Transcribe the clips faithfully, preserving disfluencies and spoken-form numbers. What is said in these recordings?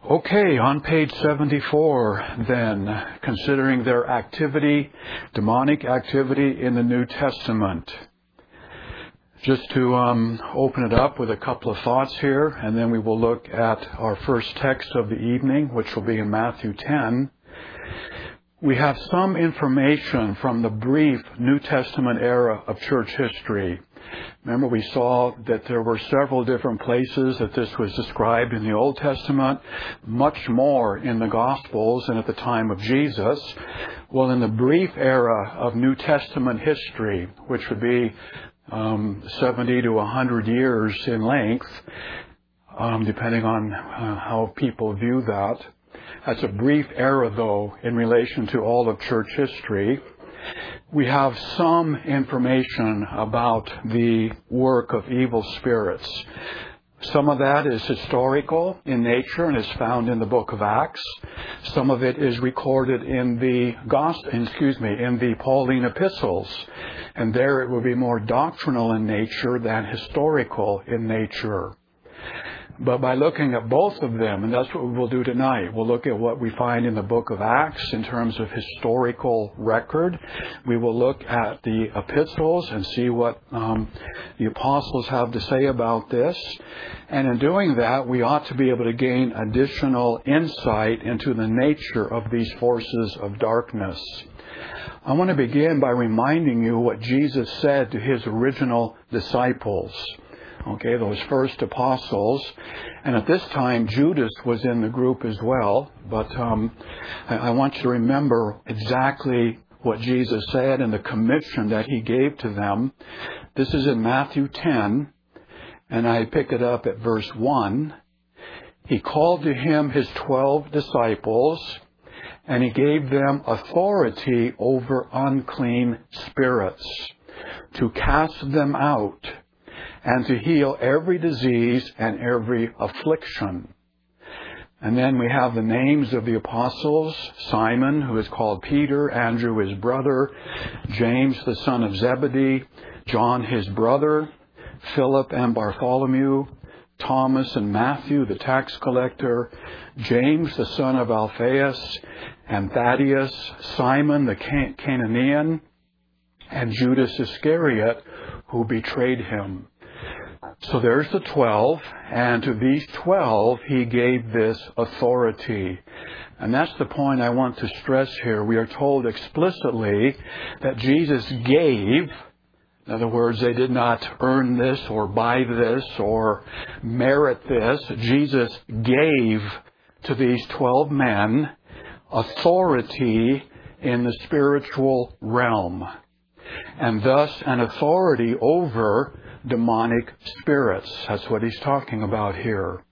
Okay, on page seventy-four then, considering their activity, demonic activity in the New Testament. Just to um, open it up with a couple of thoughts here, and then we will look at our first text of the evening, which will be in Matthew ten. We have some information from the brief New Testament era of church history. Remember, we saw that there were several different places that this was described in the Old Testament, much more in the Gospels and at the time of Jesus. Well, in the brief era of New Testament history, which would be um, seventy to one hundred years in length, um, depending on uh, how people view that. That's a brief era, though, in relation to all of church history. We have some information about the work of evil spirits. Some of that is historical in nature and is found in the book of Acts. Some of it is recorded in the gospel, excuse me, in the Pauline epistles. And there it will be more doctrinal in nature than historical in nature. But by looking at both of them, and that's what we will do tonight, we'll look at what we find in the book of Acts in terms of historical record. We will look at the epistles and see what um, the apostles have to say about this. And in doing that, we ought to be able to gain additional insight into the nature of these forces of darkness. I want to begin by reminding you what Jesus said to his original disciples. Okay, those first apostles. And at this time, Judas was in the group as well. But um, I, I want you to remember exactly what Jesus said and the commission that he gave to them. This is in Matthew ten, and I pick it up at verse one. He called to him his twelve disciples, and he gave them authority over unclean spirits, to cast them out, and to heal every disease and every affliction. And then we have the names of the apostles: Simon, who is called Peter, Andrew his brother, James the son of Zebedee, John his brother, Philip and Bartholomew, Thomas and Matthew the tax collector, James the son of Alphaeus, and Thaddeus, Simon the Can- Canaanian, and Judas Iscariot, who betrayed him. So there's the twelve, and to these twelve he gave this authority. And that's the point I want to stress here. We are told explicitly that Jesus gave. In other words, they did not earn this or buy this or merit this. Jesus gave to these twelve men authority in the spiritual realm, and thus an authority over demonic spirits. That's what he's talking about here.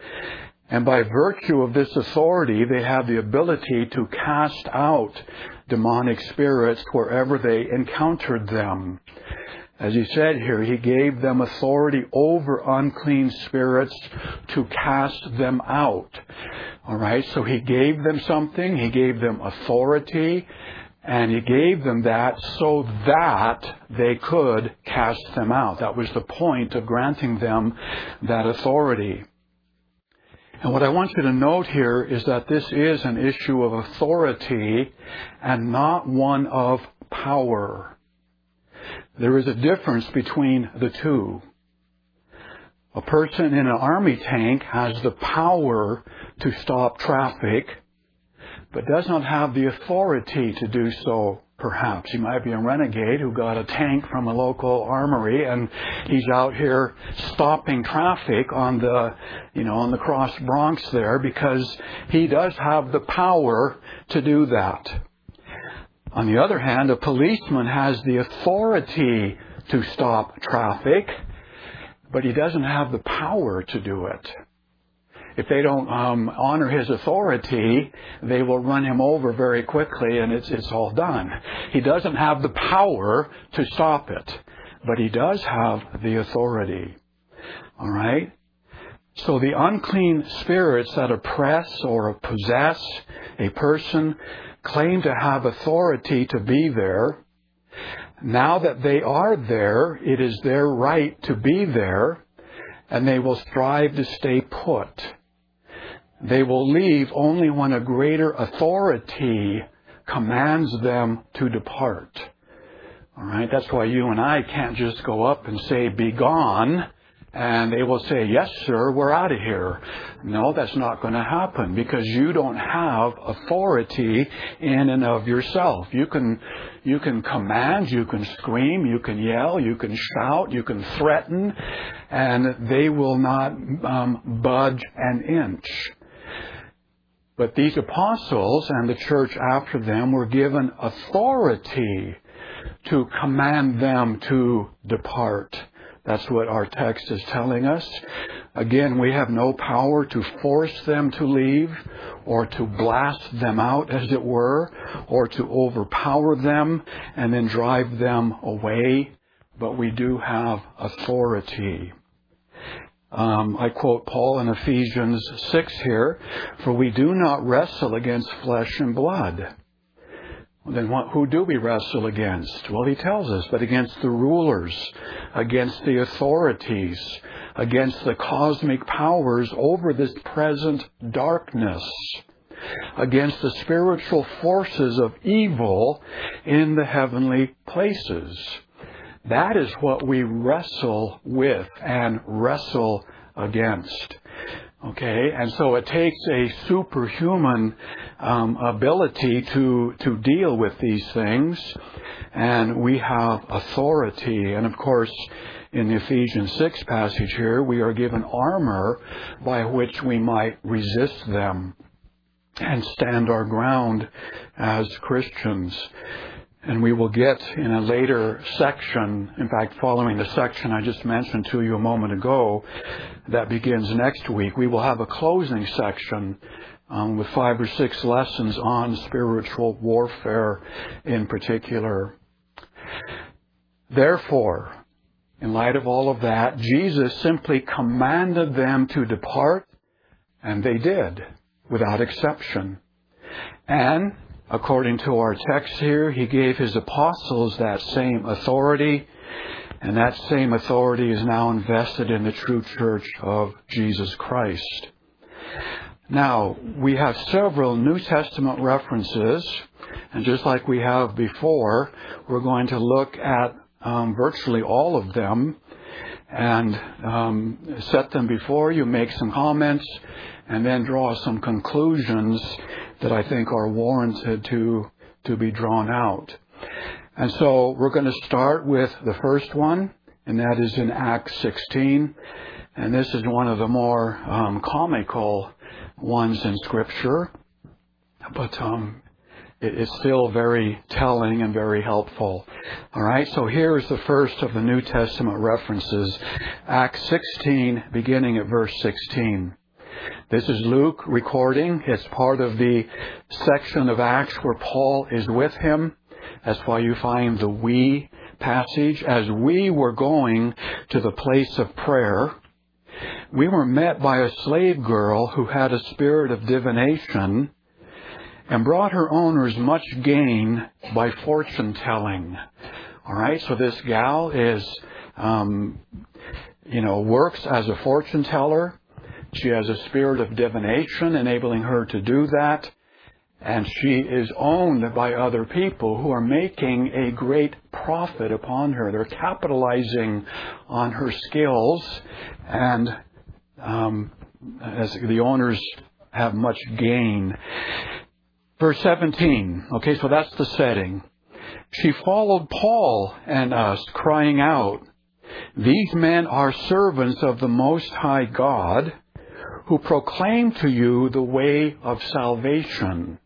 And by virtue of this authority, they have the ability to cast out demonic spirits wherever they encountered them. As he said here, he gave them authority over unclean spirits to cast them out. All right, so he gave them something. He gave them authority. And he gave them that so that they could cast them out. That was the point of granting them that authority. And what I want you to note here is that this is an issue of authority and not one of power. There is a difference between the two. A person in an army tank has the power to stop traffic, but does not have the authority to do so, perhaps. He might be a renegade who got a tank from a local armory, and he's out here stopping traffic on the, you know, on the Cross Bronx there, because he does have the power to do that. On the other hand, a policeman has the authority to stop traffic, but he doesn't have the power to do it. If they don't um, honor his authority, they will run him over very quickly, and it's it's all done. He doesn't have the power to stop it, but he does have the authority. All right? So the unclean spirits that oppress or possess a person claim to have authority to be there. Now that they are there, it is their right to be there, and they will strive to stay put. They will leave only when a greater authority commands them to depart. All right, that's why you and I can't just go up and say, "Be gone," and they will say, "Yes, sir, we're out of here." No, that's not going to happen, because you don't have authority in and of yourself. You can, you can command, you can scream, you can yell, you can shout, you can threaten, and they will not um, budge an inch. But these apostles and the church after them were given authority to command them to depart. That's what our text is telling us. Again, we have no power to force them to leave, or to blast them out, as it were, or to overpower them and then drive them away. But we do have authority. Um, I quote Paul in Ephesians six here, "For we do not wrestle against flesh and blood." Well, then what, who do we wrestle against? Well, he tells us, but against the rulers, against the authorities, against the cosmic powers over this present darkness, against the spiritual forces of evil in the heavenly places. That is what we wrestle with and wrestle against. Okay, and so it takes a superhuman um, ability to to deal with these things, and we have authority. And of course, in the Ephesians six passage here, we are given armor by which we might resist them and stand our ground as Christians. And we will get in a later section, in fact, following the section I just mentioned to you a moment ago, that begins next week, we will have a closing section um, with five or six lessons on spiritual warfare in particular. Therefore, in light of all of that, Jesus simply commanded them to depart, and they did, without exception. And according to our text here, He gave His apostles that same authority, and that same authority is now invested in the true church of Jesus Christ. Now, we have several New Testament references, and just like we have before, we're going to look at um, virtually all of them and um, set them before you, make some comments, and then draw some conclusions that I think are warranted to, to be drawn out. And so we're going to start with the first one, and that is in Acts sixteen. And this is one of the more um, comical ones in Scripture, but um, it, it's still very telling and very helpful. All right, so here's the first of the New Testament references, Acts sixteen, beginning at verse sixteen. This is Luke recording. It's part of the section of Acts where Paul is with him. That's why you find the "we" passage. As we were going to the place of prayer, we were met by a slave girl who had a spirit of divination and brought her owners much gain by fortune telling. All right, so this gal is, um, you know, works as a fortune teller. She has a spirit of divination enabling her to do that. And she is owned by other people who are making a great profit upon her. They're capitalizing on her skills, and um, as the owners have much gain. Verse seventeen. Okay, so that's the setting. She followed Paul and us, crying out, "These men are servants of the Most High God, who proclaim to you the way of salvation."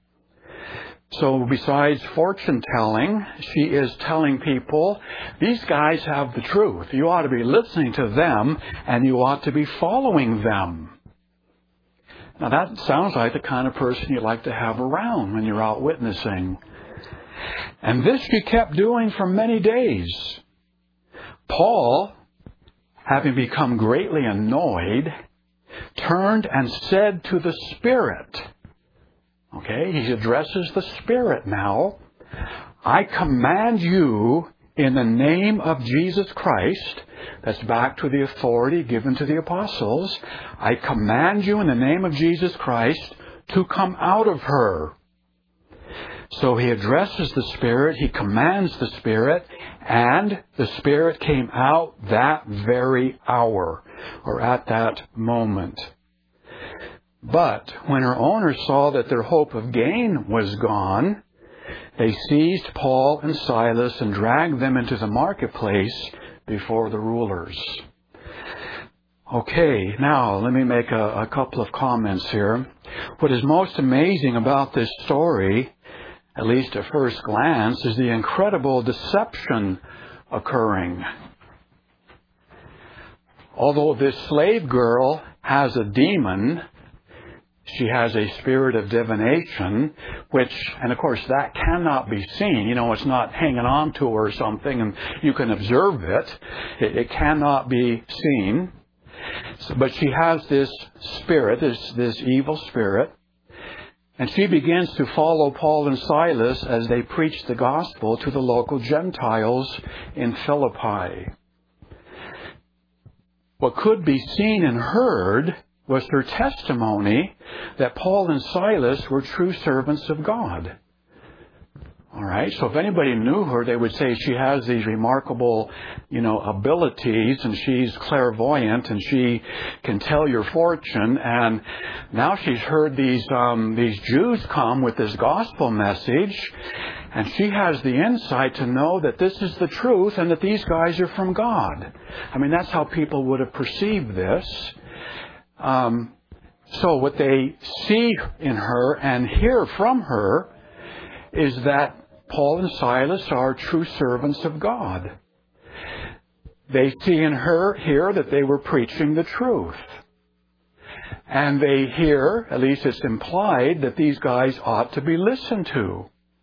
So besides fortune telling, she is telling people, these guys have the truth. You ought to be listening to them, and you ought to be following them. Now that sounds like the kind of person you like to have around when you're out witnessing. And this she kept doing for many days. Paul, having become greatly annoyed, turned and said to the Spirit, okay, he addresses the Spirit now, "I command you in the name of Jesus Christ That's back to the authority given to the apostles. I command you in the name of Jesus Christ to come out of her. So he addresses the Spirit, he commands the Spirit, and the Spirit came out that very hour, or at that moment. But when her owners saw that their hope of gain was gone, they seized Paul and Silas and dragged them into the marketplace before the rulers. Okay, now let me make a, a couple of comments here. What is most amazing about this story, at least at first glance, is the incredible deception occurring. Although this slave girl has a demon, she has a spirit of divination, which, and of course that cannot be seen. You know, it's not hanging on to her or something and you can observe it. It, it cannot be seen. So, but she has this spirit, this, this evil spirit. And she begins to follow Paul and Silas as they preach the gospel to the local Gentiles in Philippi. What could be seen and heard was her testimony that Paul and Silas were true servants of God. All right, so if anybody knew her, they would say she has these remarkable, you know, abilities, and she's clairvoyant, and she can tell your fortune. And now she's heard these um, these Jews come with this gospel message, and she has the insight to know that this is the truth and that these guys are from God. I mean, that's how people would have perceived this. Um, so what they see in her and hear from her is that Paul and Silas are true servants of God. They see in her, hear that they were preaching the truth. And they hear, at least it's implied, that these guys ought to be listened to.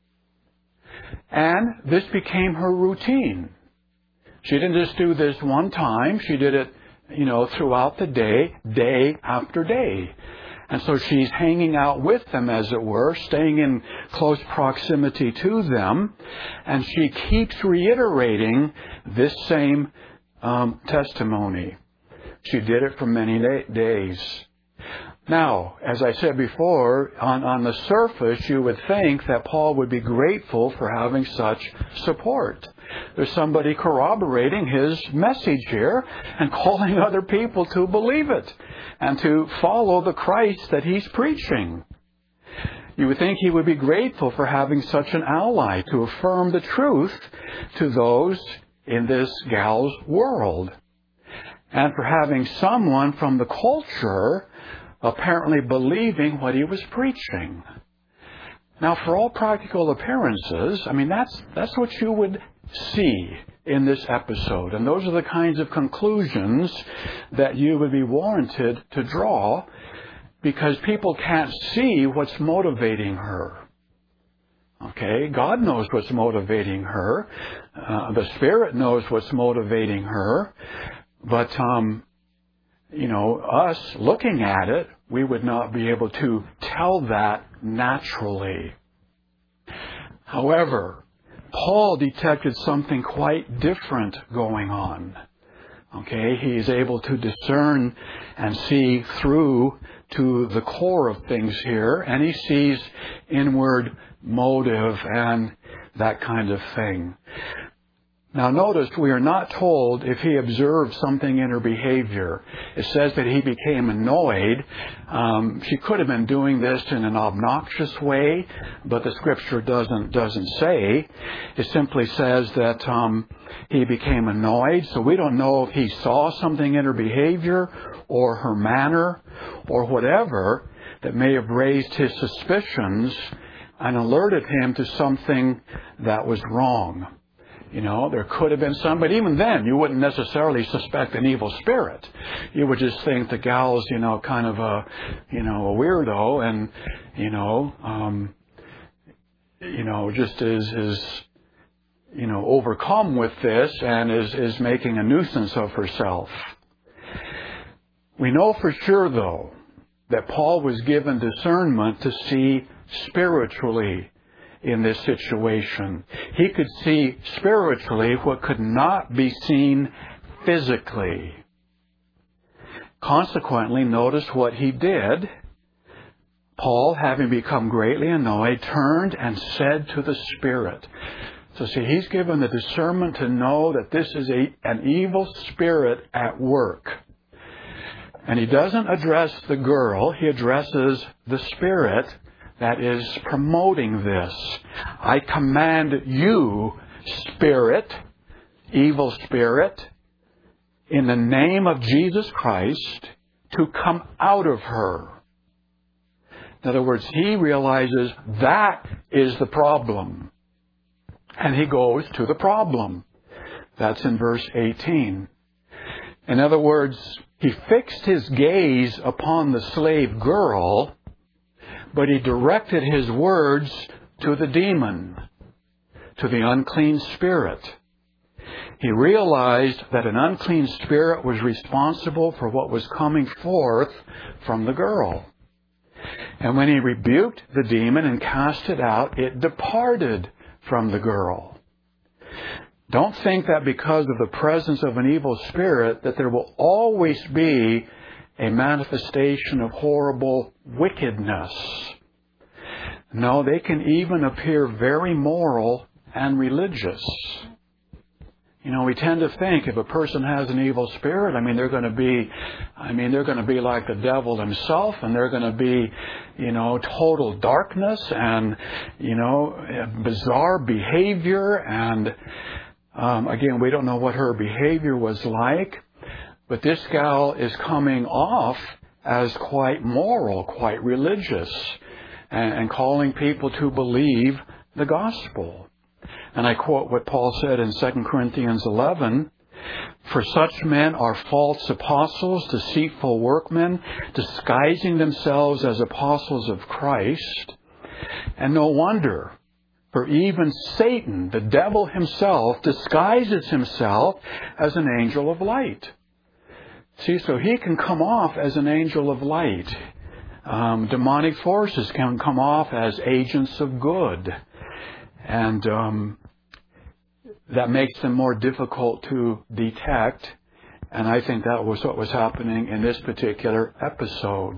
And this became her routine. She didn't just do this one time. She did it, you know, throughout the day, day after day. And so she's hanging out with them, as it were, staying in close proximity to them. And she keeps reiterating this same um, testimony. She did it for many days. Now, as I said before, on, on the surface, you would think that Paul would be grateful for having such support. There's somebody corroborating his message here and calling other people to believe it and to follow the Christ that he's preaching. You would think he would be grateful for having such an ally to affirm the truth to those in this gal's world, and for having someone from the culture apparently believing what he was preaching. Now, for all practical appearances, I mean, that's that's what you would see in this episode. And those are the kinds of conclusions that you would be warranted to draw, because people can't see what's motivating her. Okay? God knows what's motivating her. Uh, the Spirit knows what's motivating her. But, um, you know, us looking at it, we would not be able to tell that naturally. However, Paul detected something quite different going on. Okay, he is able to discern and see through to the core of things here, and he sees inward motive and that kind of thing. Now notice, we are not told if he observed something in her behavior. It says that he became annoyed. Um, she could have been doing this in an obnoxious way, but the Scripture doesn't doesn't say. It simply says that um, he became annoyed. So we don't know if he saw something in her behavior or her manner or whatever that may have raised his suspicions and alerted him to something that was wrong. You know, there could have been some, but even then, you wouldn't necessarily suspect an evil spirit. You would just think the gal's, you know, kind of a, you know, a weirdo, and, you know, um, you know, just is, is, you know, overcome with this and is, is making a nuisance of herself. We know for sure, though, that Paul was given discernment to see spiritually in this situation. He could see spiritually what could not be seen physically. Consequently, notice what he did. Paul, having become greatly annoyed, turned and said to the spirit. So see, he's given the discernment to know that this is a, an evil spirit at work. And he doesn't address the girl, he addresses the spirit that is promoting this. I command you, spirit, evil spirit, in the name of Jesus Christ, to come out of her. In other words, he realizes that is the problem. And he goes to the problem. That's in verse eighteen. In other words, he fixed his gaze upon the slave girl, but he directed his words to the demon, to the unclean spirit. He realized that an unclean spirit was responsible for what was coming forth from the girl. And when he rebuked the demon and cast it out, it departed from the girl. Don't think that because of the presence of an evil spirit that there will always be a manifestation of horrible wickedness. No, they can even appear very moral and religious. You know, we tend to think if a person has an evil spirit, I mean, they're going to be, I mean, they're going to be like the devil himself, and they're going to be, you know, total darkness and, you know, bizarre behavior. And, um, again, we don't know what her behavior was like, but this gal is coming off as quite moral, quite religious, and, and calling people to believe the gospel. And I quote what Paul said in Second Corinthians eleven, "For such men are false apostles, deceitful workmen, disguising themselves as apostles of Christ. And no wonder, for even Satan, the devil himself, disguises himself as an angel of light." See, so he can come off as an angel of light. Um, demonic forces can come off as agents of good. And um, that makes them more difficult to detect. And I think that was what was happening in this particular episode.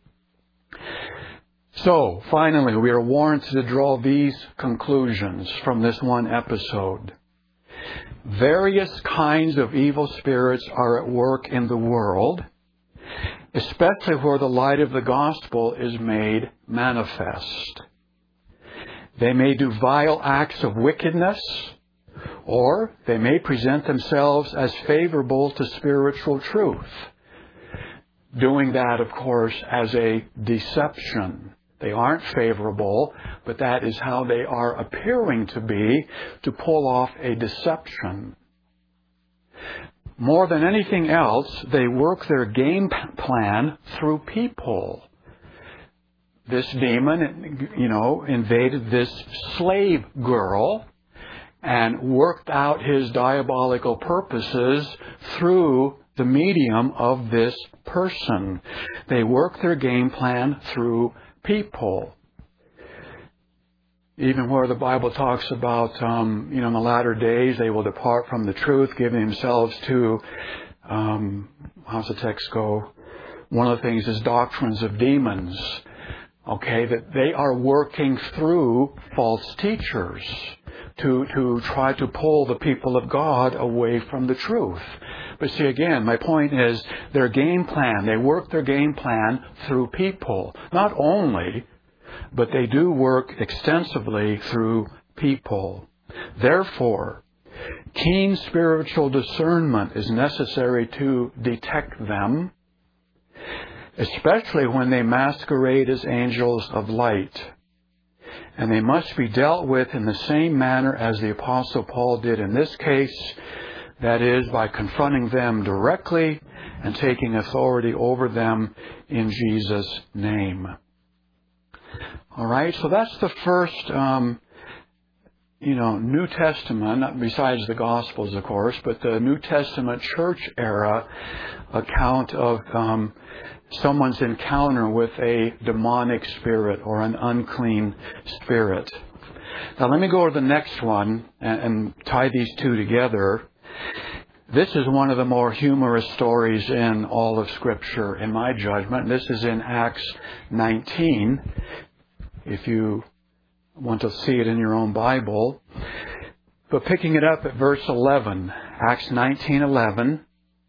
So, finally, we are warranted to draw these conclusions from this one episode. Various kinds of evil spirits are at work in the world, especially where the light of the gospel is made manifest. They may do vile acts of wickedness, or they may present themselves as favorable to spiritual truth. Doing that, of course, as a deception. They aren't favorable, but that is how they are appearing to be to pull off a deception. More than anything else, they work their game plan through people. This demon, you know, invaded this slave girl and worked out his diabolical purposes through the medium of this person. They work their game plan through people. Even where the Bible talks about, um, you know, in the latter days they will depart from the truth, giving themselves to, um, how's the text go? One of the things is doctrines of demons. Okay, that they are working through false teachers to, to try to pull the people of God away from the truth. But see, again, my point is their game plan, they work their game plan through people. Not only, but they do work extensively through people. Therefore, keen spiritual discernment is necessary to detect them, especially when they masquerade as angels of light. And they must be dealt with in the same manner as the Apostle Paul did in this case, that is, by confronting them directly and taking authority over them in Jesus' name. All right, so that's the first, um, you know, New Testament, besides the Gospels, of course, but the New Testament church era account of um, someone's encounter with a demonic spirit or an unclean spirit. Now let me go to the next one and, and tie these two together. This is one of the more humorous stories in all of Scripture, in my judgment. This is in Acts nineteen, if you want to see it in your own Bible. But picking it up at verse eleven, Acts nineteen eleven,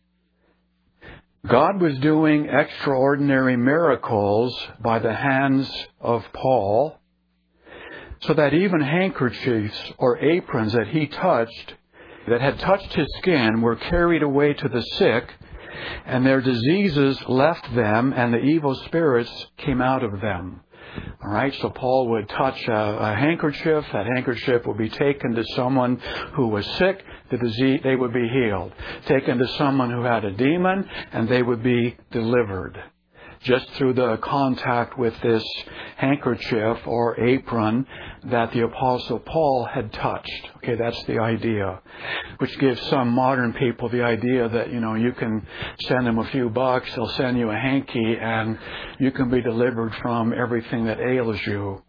God was doing extraordinary miracles by the hands of Paul, so that even handkerchiefs or aprons that he touched, that had touched his skin, were carried away to the sick, and their diseases left them, and the evil spirits came out of them. All right, so Paul would touch a, a handkerchief. That handkerchief would be taken to someone who was sick. The disease, they would be healed. Taken to someone who had a demon, and they would be delivered. Just through the contact with this handkerchief or apron that the Apostle Paul had touched. Okay, that's the idea. Which gives some modern people the idea that, you know, you can send them a few bucks, they'll send you a hanky, and you can be delivered from everything that ails you.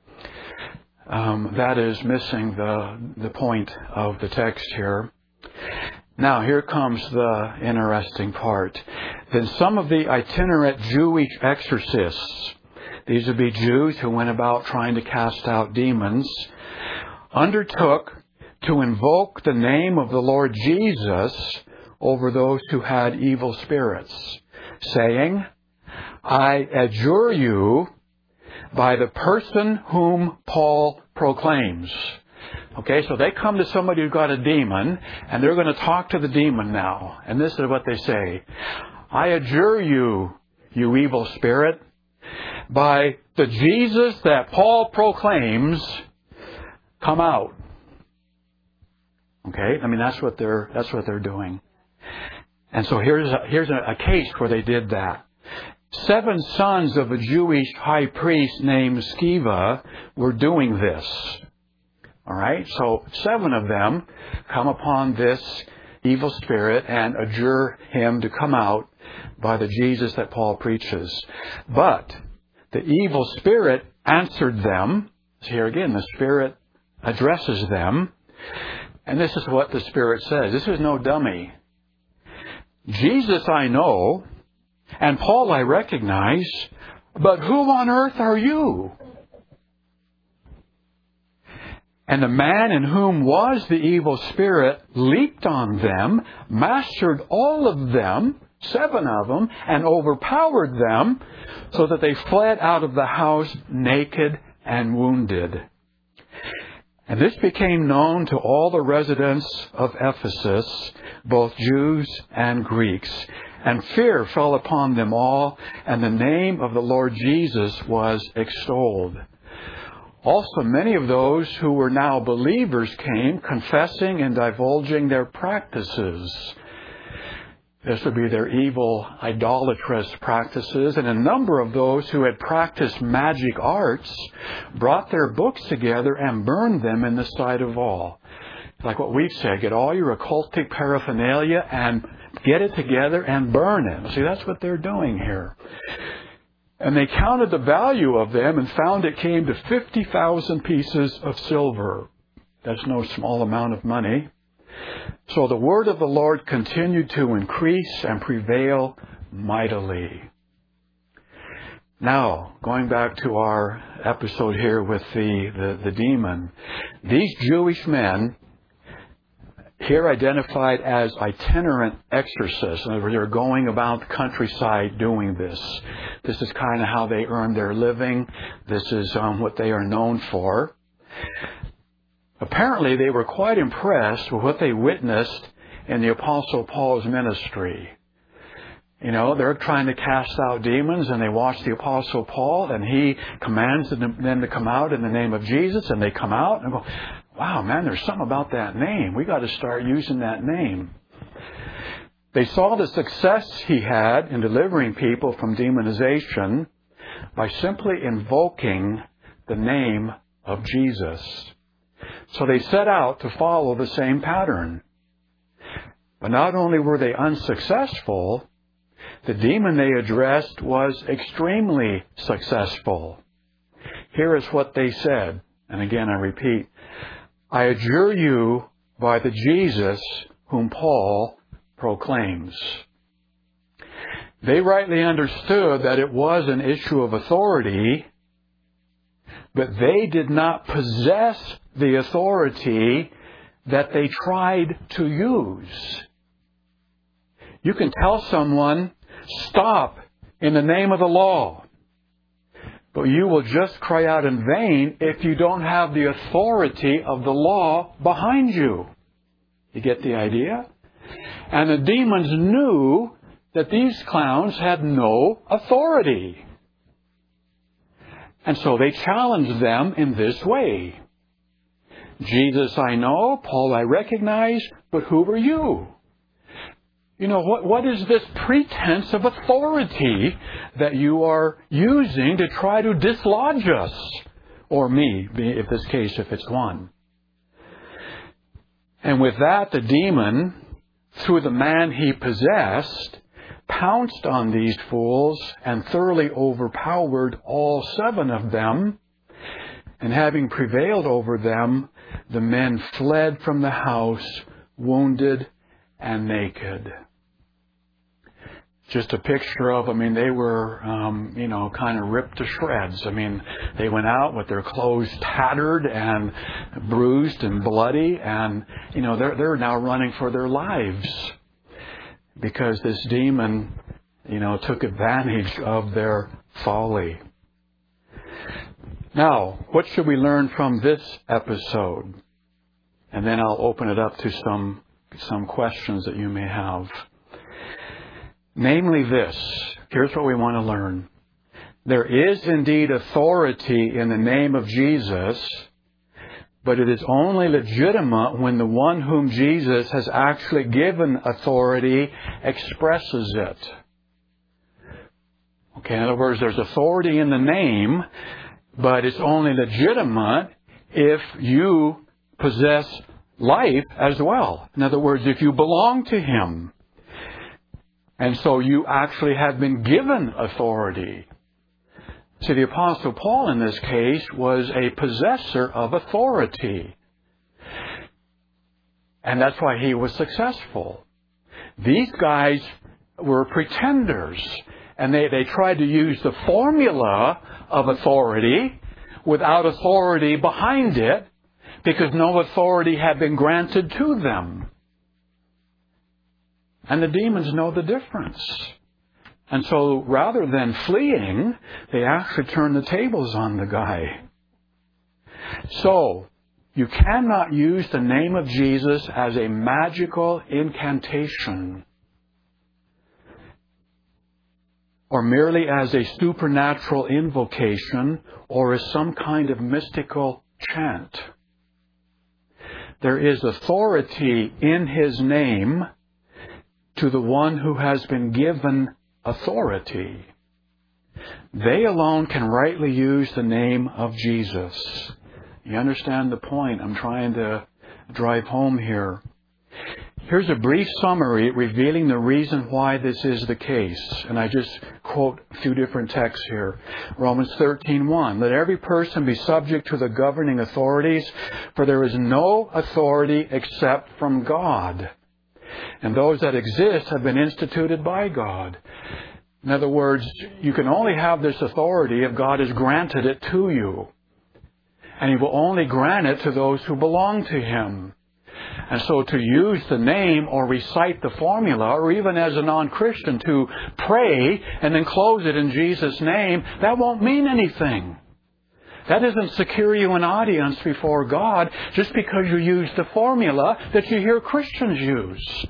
Um, that is missing the, the point of the text here. Now, here comes the interesting part. Then some of the itinerant Jewish exorcists, these would be Jews who went about trying to cast out demons, undertook to invoke the name of the Lord Jesus over those who had evil spirits, saying, I adjure you by the person whom Paul proclaims. Okay, so they come to somebody who's got a demon, and they're going to talk to the demon now. And this is what they say. I adjure you, you evil spirit, by the Jesus that Paul proclaims, come out. Okay, I mean, that's what they're, that's what they're doing. And so here's a, here's a, a case where they did that. Seven sons of a Jewish high priest named Sceva were doing this. All right, so seven of them come upon this evil spirit and adjure him to come out by the Jesus that Paul preaches. But the evil spirit answered them. Here again, the spirit addresses them. And this is what the spirit says. This is no dummy. Jesus I know, and Paul I recognize, but who on earth are you? And the man in whom was the evil spirit leaped on them, mastered all of them, seven of them, and overpowered them, so that they fled out of the house naked and wounded. And this became known to all the residents of Ephesus, both Jews and Greeks. And fear fell upon them all, and the name of the Lord Jesus was extolled. Also, many of those who were now believers came, confessing and divulging their practices. This would be their evil, idolatrous practices. And a number of those who had practiced magic arts brought their books together and burned them in the sight of all. Like what we've said, get all your occultic paraphernalia and get it together and burn it. See, that's what they're doing here. And they counted the value of them and found it came to fifty thousand pieces of silver. That's no small amount of money. So the word of the Lord continued to increase and prevail mightily. Now, going back to our episode here with the, the, the demon, these Jewish men, here identified as itinerant exorcists. In other words, they're going about the countryside doing this. This is kind of how they earn their living. This is um, what they are known for. Apparently, they were quite impressed with what they witnessed in the Apostle Paul's ministry. You know, they're trying to cast out demons, and they watch the Apostle Paul, and he commands them to come out in the name of Jesus, and they come out and go, wow, man, there's something about that name. We got to start using that name. They saw the success he had in delivering people from demonization by simply invoking the name of Jesus. So they set out to follow the same pattern. But not only were they unsuccessful, the demon they addressed was extremely successful. Here is what they said. And again, I repeat, I adjure you by the Jesus whom Paul proclaims. They rightly understood that it was an issue of authority, but they did not possess the authority that they tried to use. You can tell someone, stop in the name of the law, but you will just cry out in vain if you don't have the authority of the law behind you. You get the idea? And the demons knew that these clowns had no authority. And so they challenged them in this way. Jesus I know, Paul I recognize, but who are you? You know, what, what is this pretense of authority that you are using to try to dislodge us? Or me, in this case, if it's one. And with that, the demon, through the man he possessed, pounced on these fools and thoroughly overpowered all seven of them. And having prevailed over them, the men fled from the house, wounded and naked. Just a picture of, I mean, they were, um, you know, kind of ripped to shreds. I mean, they went out with their clothes tattered and bruised and bloody, and, you know, they're, they're now running for their lives because this demon, you know, took advantage of their folly. Now, what should we learn from this episode? And then I'll open it up to some, some questions that you may have. Namely this, here's what we want to learn. There is indeed authority in the name of Jesus, but it is only legitimate when the one whom Jesus has actually given authority expresses it. Okay, in other words, there's authority in the name, but it's only legitimate if you possess life as well. In other words, if you belong to Him. And so you actually have been given authority. See, the Apostle Paul in this case was a possessor of authority. And that's why he was successful. These guys were pretenders. And they, they tried to use the formula of authority without authority behind it because no authority had been granted to them. And the demons know the difference. And so rather than fleeing, they actually turn the tables on the guy. So, you cannot use the name of Jesus as a magical incantation or merely as a supernatural invocation or as some kind of mystical chant. There is authority in His name to the one who has been given authority. They alone can rightly use the name of Jesus. You understand the point I'm trying to drive home here. Here's a brief summary revealing the reason why this is the case. And I just quote a few different texts here. Romans thirteen one. Let every person be subject to the governing authorities, for there is no authority except from God. And those that exist have been instituted by God. In other words, you can only have this authority if God has granted it to you. And He will only grant it to those who belong to Him. And so to use the name or recite the formula, or even as a non-Christian to pray and then close it in Jesus' name, that won't mean anything. That doesn't secure you an audience before God just because you use the formula that you hear Christians use.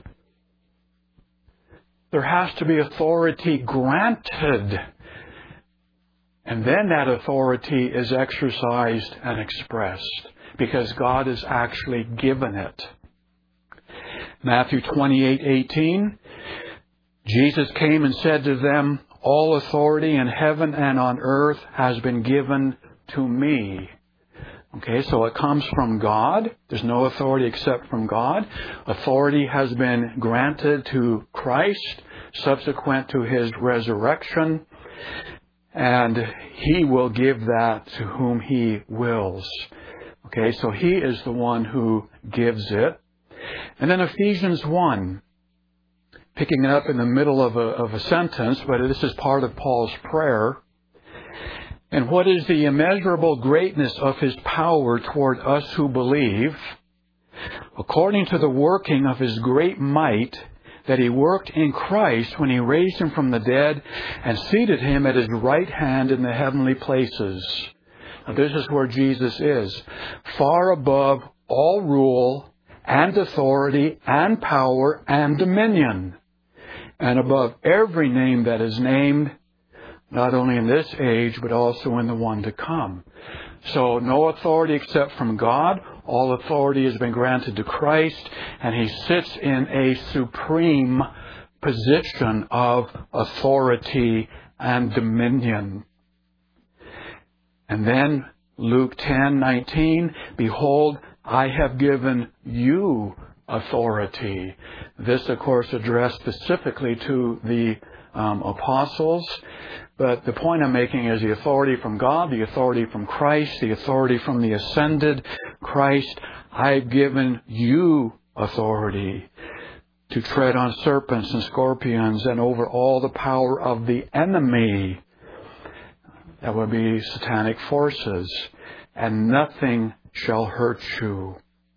There has to be authority granted. And then that authority is exercised and expressed because God has actually given it. Matthew twenty-eight eighteen. Jesus came and said to them, all authority in heaven and on earth has been given to me. Okay, so it comes from God. There's no authority except from God. Authority has been granted to Christ subsequent to His resurrection. And He will give that to whom He wills. Okay, so He is the one who gives it. And then Ephesians one. picking it up in the middle of a, of a sentence, but this is part of Paul's prayer. And what is the immeasurable greatness of His power toward us who believe, according to the working of His great might that He worked in Christ when He raised Him from the dead and seated Him at His right hand in the heavenly places. Now, this is where Jesus is, far above all rule and authority and power and dominion, and above every name that is named, not only in this age, but also in the one to come. So no authority except from God. All authority has been granted to Christ, and He sits in a supreme position of authority and dominion. And then Luke ten nineteen, behold, I have given you authority. This, of course, addressed specifically to the um, apostles. But the point I'm making is the authority from God, the authority from Christ, the authority from the ascended Christ. I've given you authority to tread on serpents and scorpions and over all the power of the enemy. That would be satanic forces. And nothing shall hurt you.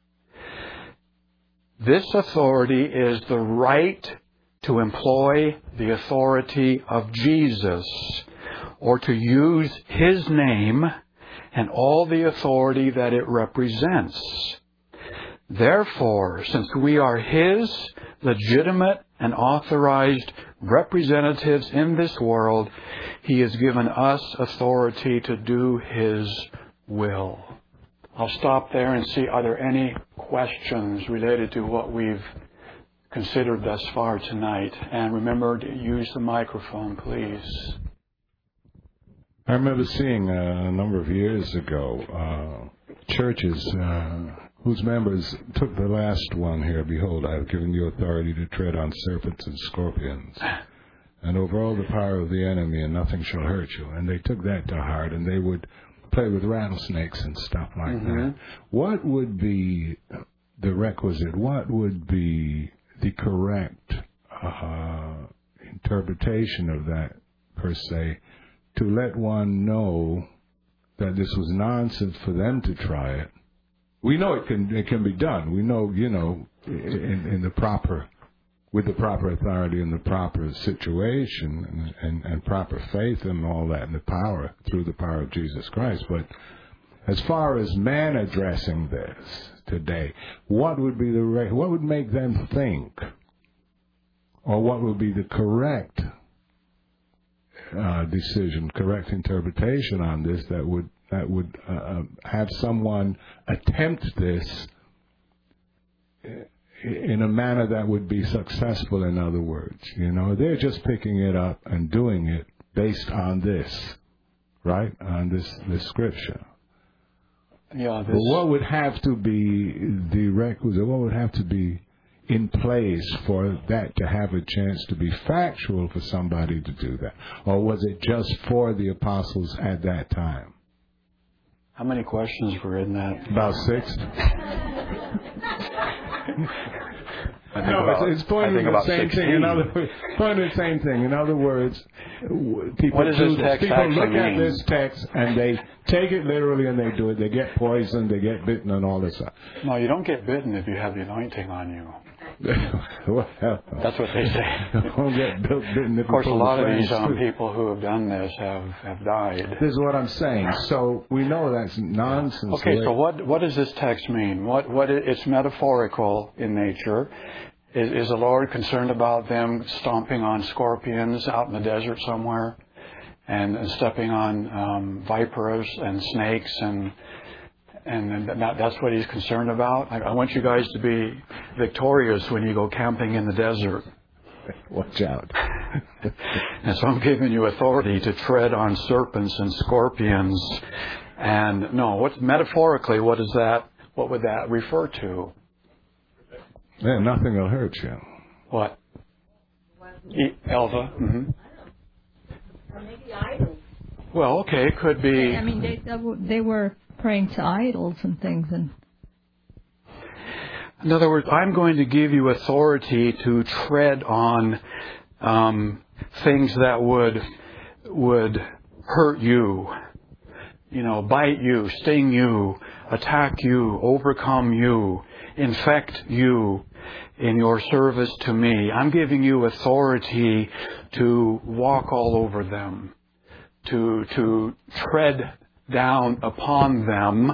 This authority is the right to employ the authority of Jesus, or to use His name and all the authority that it represents. Therefore, since we are His legitimate and authorized representatives in this world, He has given us authority to do His will. I'll stop there and see, are there any questions related to what we've considered thus far tonight? And remember to use the microphone, please. I remember seeing uh, a number of years ago uh, churches uh, whose members took the last one here, behold, I have given you authority to tread on serpents and scorpions, and over all the power of the enemy, and nothing shall hurt you. And they took that to heart, and they would play with rattlesnakes and stuff like mm-hmm. that. What would be the requisite? What would be the correct uh, interpretation of that, per se, to let one know that this was nonsense for them to try it? We know it can it can be done. We know, you know, in, in the proper, with the proper authority and the proper situation and, and, and proper faith and all that, and the power, through the power of Jesus Christ. But as far as man addressing this today, what would be the right, what would make them think, or what would be the correct uh, decision, correct interpretation on this that would that would uh, have someone attempt this in a manner that would be successful? In other words, you know, they're just picking it up and doing it based on this, right? On this this scripture. Yeah. This... But what would have to be the requisite? What would have to be in place for that to have a chance to be factual for somebody to do that? Or was it just for the apostles at that time? How many questions were in that? About six. I think no, about, it's, it's pointing to the same sixteen. thing. In other words, pointing to the same thing. In other words, people what does do this this. text People look mean? at this text and they take it literally and they do it. They get poisoned, they get bitten, and all this stuff. No, you don't get bitten if you have the anointing on you. Well, that's what they say. Don't get bitten. Of course, a lot of these um, people who have done this have, have died. This is what I'm saying. So we know that's nonsense. Okay, so what what does this text mean? What what it, it's metaphorical in nature. Is, is the Lord concerned about them stomping on scorpions out in the desert somewhere, and, and stepping on um, vipers and snakes and And that, that's what He's concerned about? I, I want you guys to be victorious when you go camping in the desert. Watch out. And so I'm giving you authority to tread on serpents and scorpions. And no, what metaphorically, what is that? What would that refer to? Yeah, nothing will hurt you. What? E- Elva? Mm-hmm. Or maybe idols. Well, okay, it could be. I mean, they, they were praying to idols and things, and In other words, I'm going to give you authority to tread on um, things that would would hurt you, you know, bite you, sting you, attack you, overcome you, infect you in your service to me. I'm giving you authority to walk all over them, to to tread down upon them,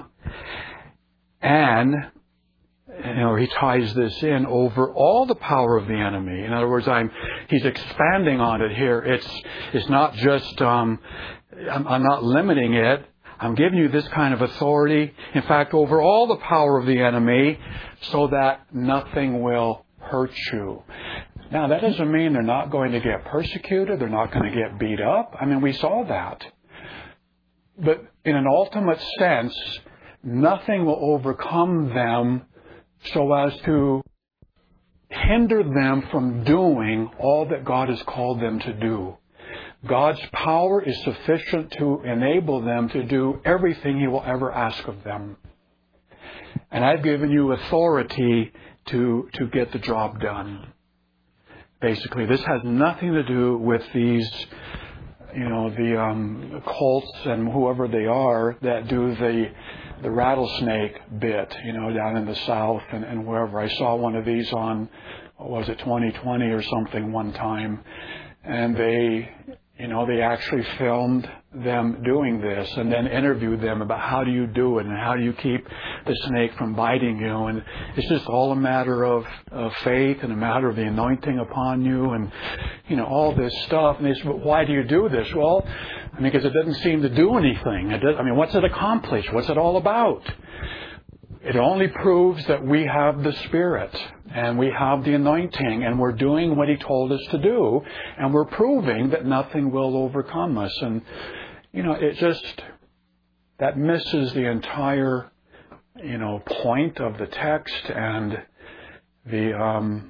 and you know, he ties this in over all the power of the enemy. In other words, I'm he's expanding on it here. It's it's not just um, I'm, I'm not limiting it. I'm giving you this kind of authority, in fact, over all the power of the enemy, so that nothing will hurt you. Now, that doesn't mean they're not going to get persecuted. They're not going to get beat up. I mean, we saw that. But in an ultimate sense, nothing will overcome them so as to hinder them from doing all that God has called them to do. God's power is sufficient to enable them to do everything He will ever ask of them. And I've given you authority to, to get the job done. Basically, this has nothing to do with these, you know, the um, cults and whoever they are that do the the rattlesnake bit, you know, down in the South and, and wherever. I saw one of these on, what was it, twenty twenty or something one time. And they, you know, they actually filmed them doing this and then interviewed them about how do you do it and how do you keep the snake from biting you. And it's just all a matter of, of faith and a matter of the anointing upon you and, you know, all this stuff. And they said, well, why do you do this? Well, I mean, because it doesn't seem to do anything. It does, I mean, what's it accomplish? What's it all about? It only proves that we have the Spirit and we have the anointing and we're doing what He told us to do and we're proving that nothing will overcome us. And, you know, it just, that misses the entire, you know, point of the text and the, um,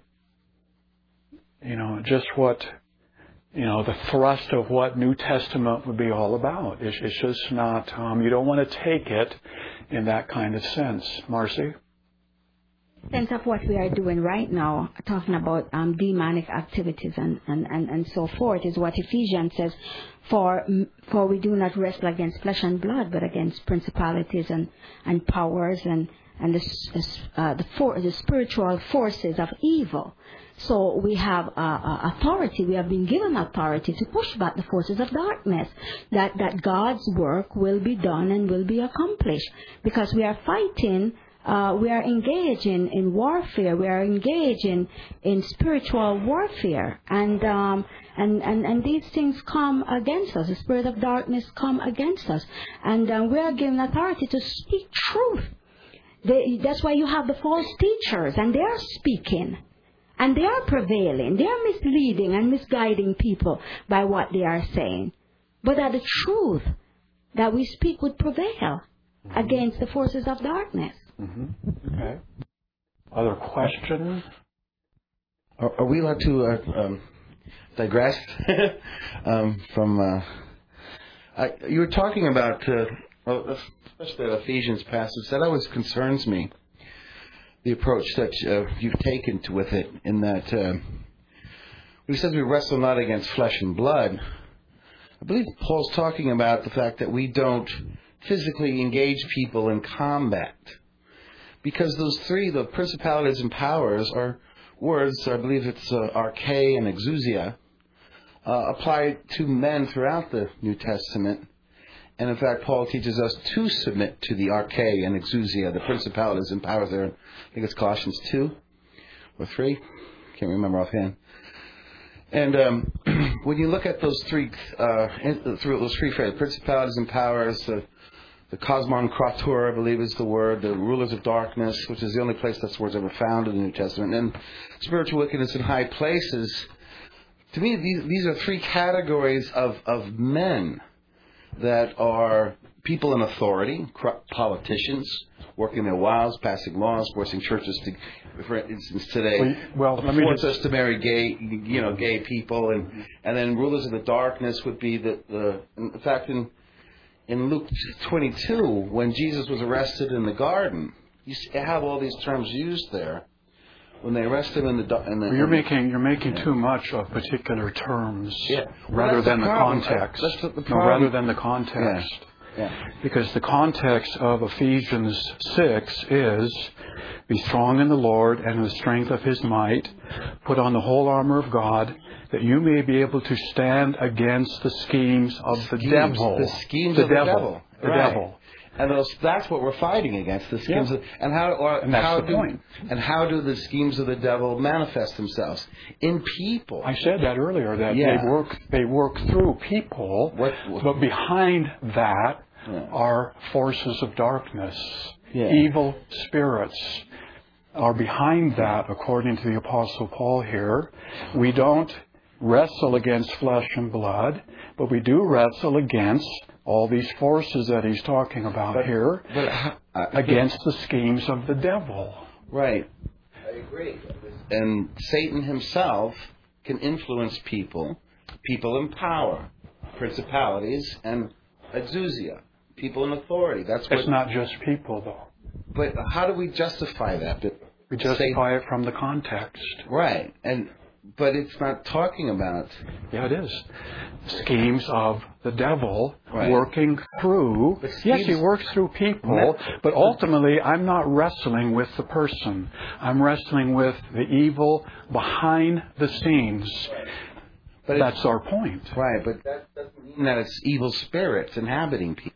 you know, just what, you know, the thrust of what New Testament would be all about. It's, it's just not, um, you don't want to take it in that kind of sense. Marcy? Sense of what we are doing right now, talking about um, demonic activities and, and, and, and so forth, is what Ephesians says, for for we do not wrestle against flesh and blood, but against principalities and, and powers and, and the, uh, the, for, the spiritual forces of evil. So we have uh, uh, authority, we have been given authority to push back the forces of darkness, that, that God's work will be done and will be accomplished. Because we are fighting, uh, we are engaging in warfare, we are engaging in spiritual warfare. And, um, and, and, and these things come against us, the spirit of darkness come against us. And uh, we are given authority to speak truth. They, that's why you have the false teachers, and they are speaking. And they are prevailing. They are misleading and misguiding people by what they are saying. But that the truth that we speak would prevail mm-hmm. against the forces of darkness. Mm-hmm. Okay. Other questions? Are, are we allowed to uh, um, digress um, from... Uh, I, you were talking about, uh, well, especially the Ephesians passage, that always concerns me. The approach that uh, you've taken to with it, in that uh, when he says we wrestle not against flesh and blood, I believe Paul's talking about the fact that we don't physically engage people in combat, because those three, the principalities and powers, are words. I believe it's uh, arche and exousia, uh, apply to men throughout the New Testament. And in fact, Paul teaches us to submit to the arche and exousia, the principalities and powers there. I think it's Colossians two or three. Can't remember offhand. And um, when you look at those three, uh, through those three phrases, principalities and powers, the, the cosmon krator, I believe is the word, the rulers of darkness, which is the only place that word's ever found in the New Testament, and spiritual wickedness in high places. To me, these, these are three categories of, of men that are people in authority, politicians, working their wiles, passing laws, forcing churches to, for instance, today, well, well, let me force just... us to marry gay, you know, gay people, and and then rulers of the darkness would be the, the in fact, in in Luke twenty-two, when Jesus was arrested in the garden, you have all these terms used there. When they arrest him in the, in the well, you're making you're making too much of particular terms yeah. rather well, than the, the context. That's the, the no, rather than the context. Yeah. Yeah. Because the context of Ephesians six is, be strong in the Lord and in the strength of His might, put on the whole armor of God, that you may be able to stand against the schemes of the schemes, devil. The schemes the of devil. the devil. The right. devil. And those, that's what we're fighting against, the schemes yeah. of, and how, or and that's how the do, point. And how do the schemes of the devil manifest themselves? In people. I said that earlier, that yeah. they work they work through people, what, what, but behind that yeah. are forces of darkness. Yeah. Evil spirits are behind that, according to the Apostle Paul here. We don't wrestle against flesh and blood, but we do wrestle against all these forces that he's talking about but, here, but, uh, against the schemes of the devil. Right. I agree. And Satan himself can influence people, people in power, principalities, and exousia, people in authority. That's what, it's not just people, though. But how do we justify that? that we justify Satan, it from the context. Right. And but it's not talking about... Yeah, it is. Schemes of the devil right. working through... Yes, he works through people, but ultimately I'm not wrestling with the person. I'm wrestling with the evil behind the scenes. But that's our point. Right, but that doesn't mean that it's evil spirits inhabiting people.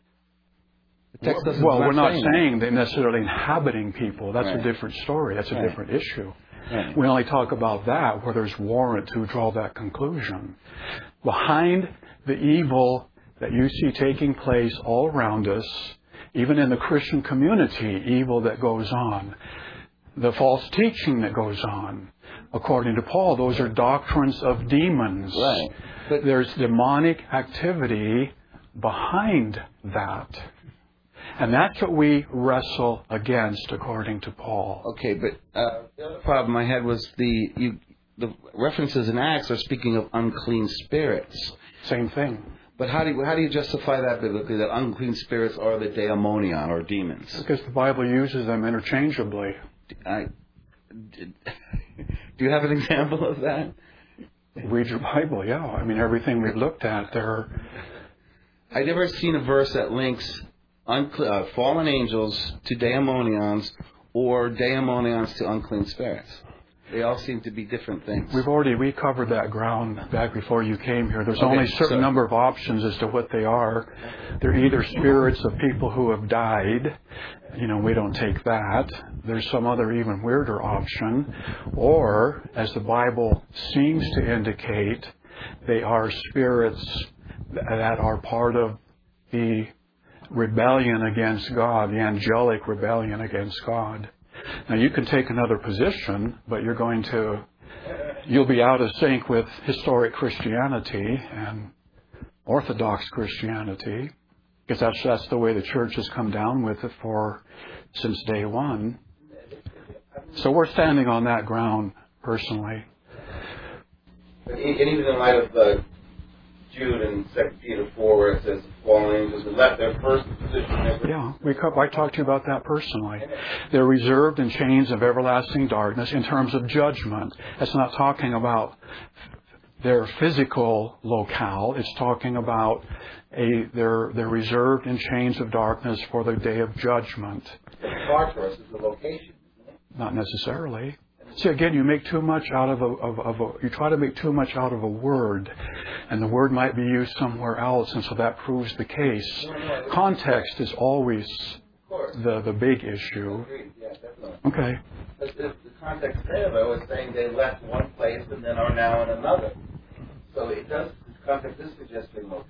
The text doesn't well, we're not saying, saying they're necessarily inhabiting people. That's right. a different story. That's a right. different issue. Right. We only talk about that where there's warrant to draw that conclusion. Behind the evil that you see taking place all around us, even in the Christian community, evil that goes on, the false teaching that goes on, according to Paul, those are doctrines of demons. Right. But there's demonic activity behind that. And that's what we wrestle against, according to Paul. Okay, but uh, the other problem I had was the you, the references in Acts are speaking of unclean spirits. Same thing. But how do you, how do you justify that biblically, that unclean spirits are the daemonion, or demons? Because the Bible uses them interchangeably. I, do you have an example of that? Read your Bible, yeah. I mean, everything we've looked at there. I've never seen a verse that links Uncle, uh, fallen angels to daemonions or daemonions to unclean spirits. They all seem to be different things. We've already we covered that ground back before you came here. There's okay, only a certain so. number of options as to what they are. They're either spirits of people who have died. You know, we don't take that. There's some other even weirder option. Or, as the Bible seems to indicate, they are spirits that are part of the rebellion against God, the angelic rebellion against God. Now, you can take another position, but you're going to, you'll be out of sync with historic Christianity and Orthodox Christianity, because that's that's the way the church has come down with it for since day one. So we're standing on that ground personally. And even in light of the Jude and Second Peter four, where it says fallen angels who left their first position. Yeah, we co- I talked to you about that personally. They're reserved in chains of everlasting darkness in terms of judgment. It's not talking about their physical locale. It's talking about a they're they're reserved in chains of darkness for the day of judgment. Tartarus is the location, isn't it? Not necessarily. See, again, you make too much out of a, of, of a, you try to make too much out of a word, and the word might be used somewhere else, and so that proves the case. Context is always the, the big issue. Yeah, definitely. Okay. But the, the context there, though, is saying they left one place and then are now in another. So it does, the context is suggesting locale.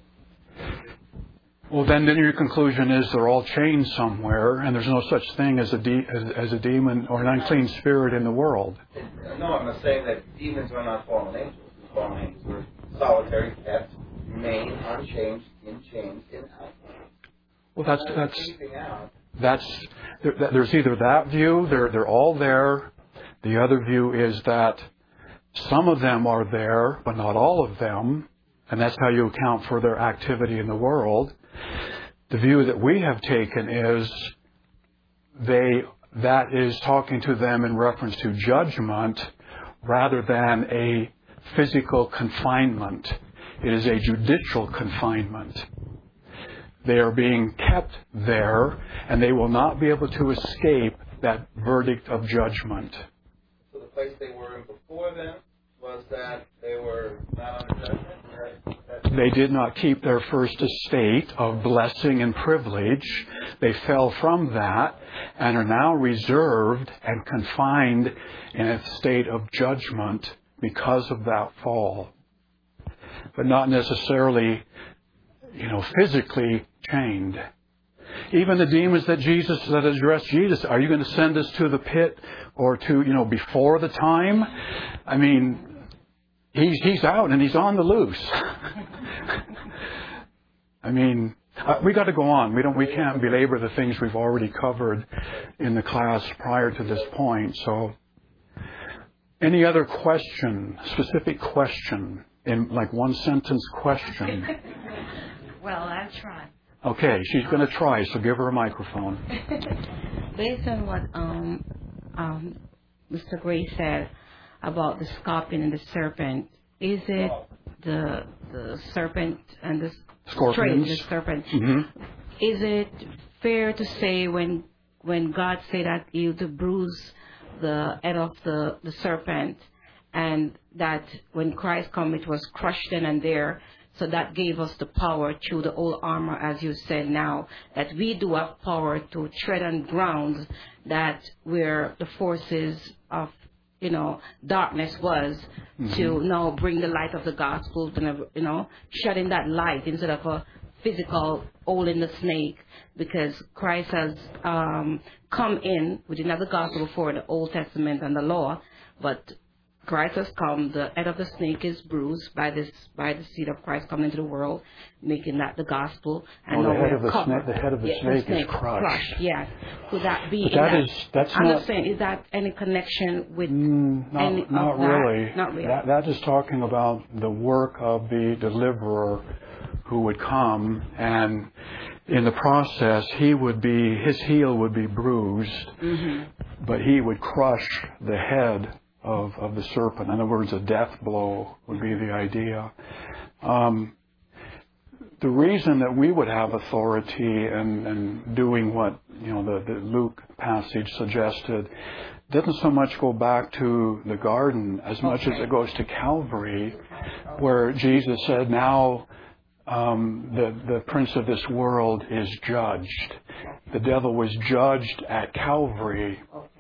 Well, then, then your conclusion is they're all chained somewhere, and there's no such thing as a de- as, as a demon or an unclean spirit in the world. No, I'm not saying that demons are not fallen angels. The fallen angels were solitary, kept, remain unchanged, in chains, in out. Well, that's that's that's there, there's either that view, they're they're all there. The other view is that some of them are there, but not all of them, and that's how you account for their activity in the world. The view that we have taken is they that is talking to them in reference to judgment rather than a physical confinement. It is a judicial confinement. They are being kept there, and they will not be able to escape that verdict of judgment. So the place they were in before then was that they were not under judgment? They did not keep their first estate of blessing and privilege. They fell from that and are now reserved and confined in a state of judgment because of that fall. But not necessarily, you know, physically chained. Even the demons that Jesus, that addressed Jesus, are you going to send us to the pit or to, you know, before the time? I mean, he's he's out and he's on the loose. I mean, uh, we got to go on. We don't, we can't belabor the things we've already covered in the class prior to this point. So, any other question, specific question, in like one sentence question? Well, I'll try. Okay, she's going to try, so give her a microphone. Based on what um, um, Mister Gray said about the scorpion and the serpent, is it the the serpent and the Scorpions. straight, the serpent? Mm-hmm. Is it fair to say when when God said that you to bruise the head of the, the serpent, and that when Christ come it was crushed then and there? So that gave us the power through the old armor, as you said now, that we do have power to tread on grounds that where the forces of, you know, darkness was, mm-hmm. to now bring the light of the gospel, to, you know, shedding that light instead of a physical hole in the snake, because Christ has um, come in. We didn't have the gospel before the Old Testament and the law, but Christ has come. The head of the snake is bruised by this, by the seed of Christ coming into the world, making that the gospel. And well, the head of the snake, the head of the yeah, snake, the snake is crushed. crushed. Yes. Could that be? But that that, is that's I'm not. not saying is that any connection with Mm, not any not of really. That? Not really. That, that is talking about the work of the deliverer who would come, and in the process, he would be his heel would be bruised, mm-hmm. but he would crush the head of, of the serpent. In other words, a death blow would be the idea. Um, the reason that we would have authority and, and doing what, you know, the, the Luke passage suggested doesn't so much go back to the garden as much as it goes to Calvary, where Jesus said, now um, the, the prince of this world is judged. The devil was judged at Calvary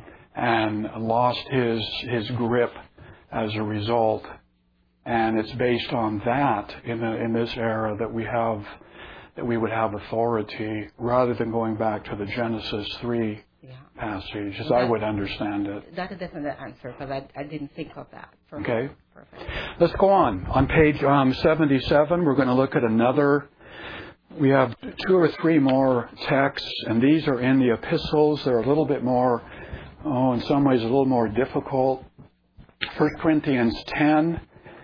and lost his his grip as a result. And it's based on that in the, in this era that we have that we would have authority rather than going back to the Genesis three yeah. passage, as that, I would understand it. That's a definite answer, because I, I didn't think of that. Perfect. Okay. Perfect. Let's go on. On page um, seventy-seven, we're going to look at another. We have two or three more texts, and these are in the epistles. They're a little bit more, oh, in some ways a little more difficult. First Corinthians ten.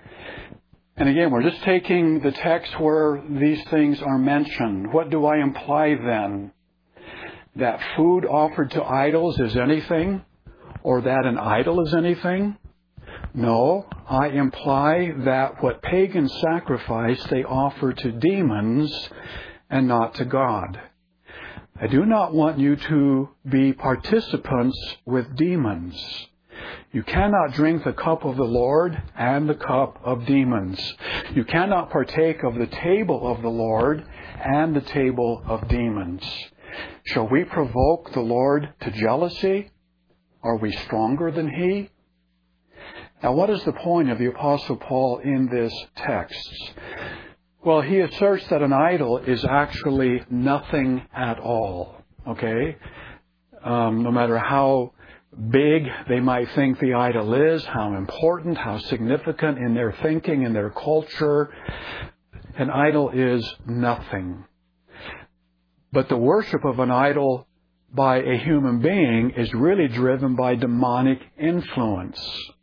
And again, we're just taking the text where these things are mentioned. What do I imply then? That food offered to idols is anything? Or that an idol is anything? No, I imply that what pagans sacrifice they offer to demons and not to God. I do not want you to be participants with demons. You cannot drink the cup of the Lord and the cup of demons. You cannot partake of the table of the Lord and the table of demons. Shall we provoke the Lord to jealousy? Are we stronger than He? Now, what is the point of the Apostle Paul in this text? Well, he asserts that an idol is actually nothing at all. Okay? Um, no matter how big they might think the idol is, how important, how significant in their thinking, in their culture, an idol is nothing. But the worship of an idol by a human being is really driven by demonic influence.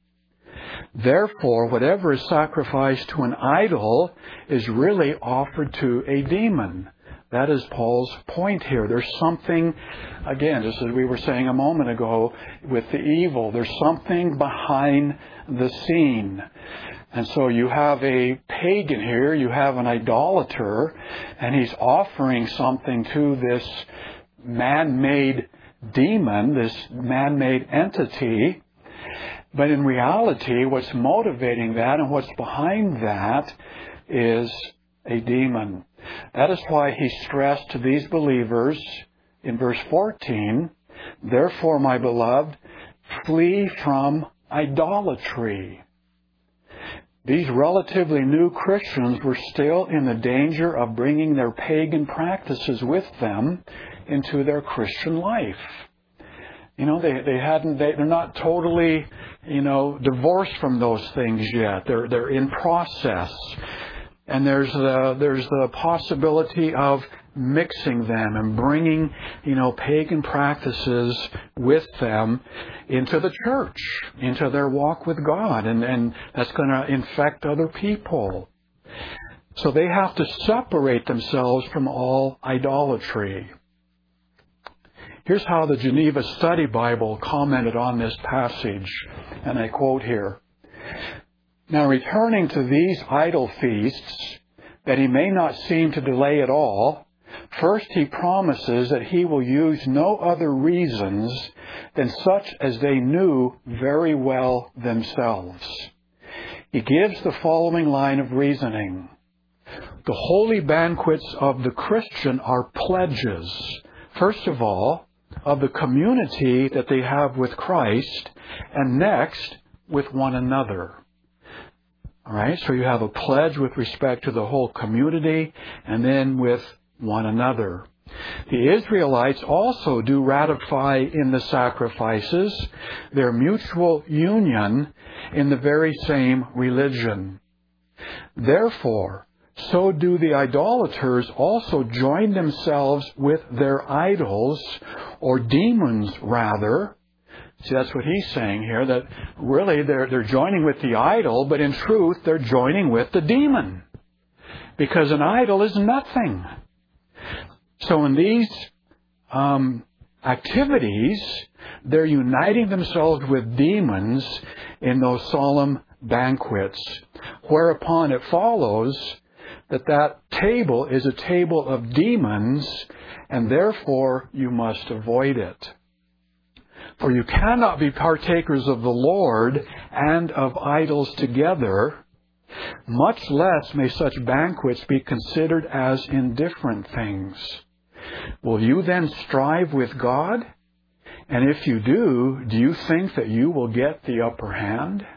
Therefore, whatever is sacrificed to an idol is really offered to a demon. That is Paul's point here. There's something, again, just as we were saying a moment ago, with the evil, there's something behind the scene. And so you have a pagan here, you have an idolater, and he's offering something to this man-made demon, this man-made entity. But in reality, what's motivating that and what's behind that is a demon. That is why he stressed to these believers in verse fourteen, "Therefore, my beloved, flee from idolatry." These relatively new Christians were still in the danger of bringing their pagan practices with them into their Christian life. You know, they, they hadn't, they, they're not totally, you know, divorced from those things yet. They're, they're in process. And there's the, there's the possibility of mixing them and bringing, you know, pagan practices with them into the church, into their walk with God. And, and that's going to infect other people. So they have to separate themselves from all idolatry. Here's how the Geneva Study Bible commented on this passage, and I quote here. "Now returning to these idol feasts, that he may not seem to delay at all, first he promises that he will use no other reasons than such as they knew very well themselves. He gives the following line of reasoning. The holy banquets of the Christian are pledges, first of all, of the community that they have with Christ, and next, with one another." All right, so you have a pledge with respect to the whole community, and then with one another. The Israelites also do ratify in the sacrifices their mutual union in the very same religion. Therefore, so do the idolaters also join themselves with their idols, or demons rather. See, that's what he's saying here, that really they're, they're joining with the idol, but in truth they're joining with the demon. Because an idol is nothing. So in these um, activities, they're uniting themselves with demons in those solemn banquets, whereupon it follows that that table is a table of demons, and therefore you must avoid it. For you cannot be partakers of the Lord and of idols together, much less may such banquets be considered as indifferent things. Will you then strive with God? And if you do, do you think that you will get the upper hand?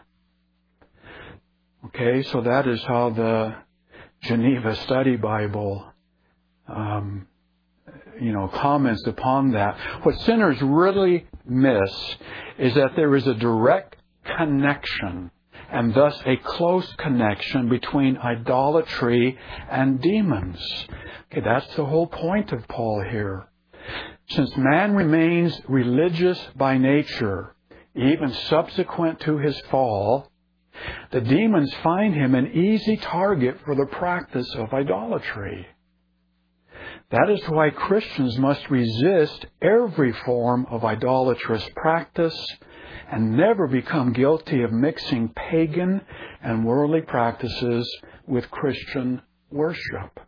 Okay, so that is how the Geneva Study Bible um, you know, comments upon that. What sinners really miss is that there is a direct connection, and thus a close connection between idolatry and demons. Okay, that's the whole point of Paul here. Since man remains religious by nature, even subsequent to his fall, the demons find him an easy target for the practice of idolatry. That is why Christians must resist every form of idolatrous practice and never become guilty of mixing pagan and worldly practices with Christian worship.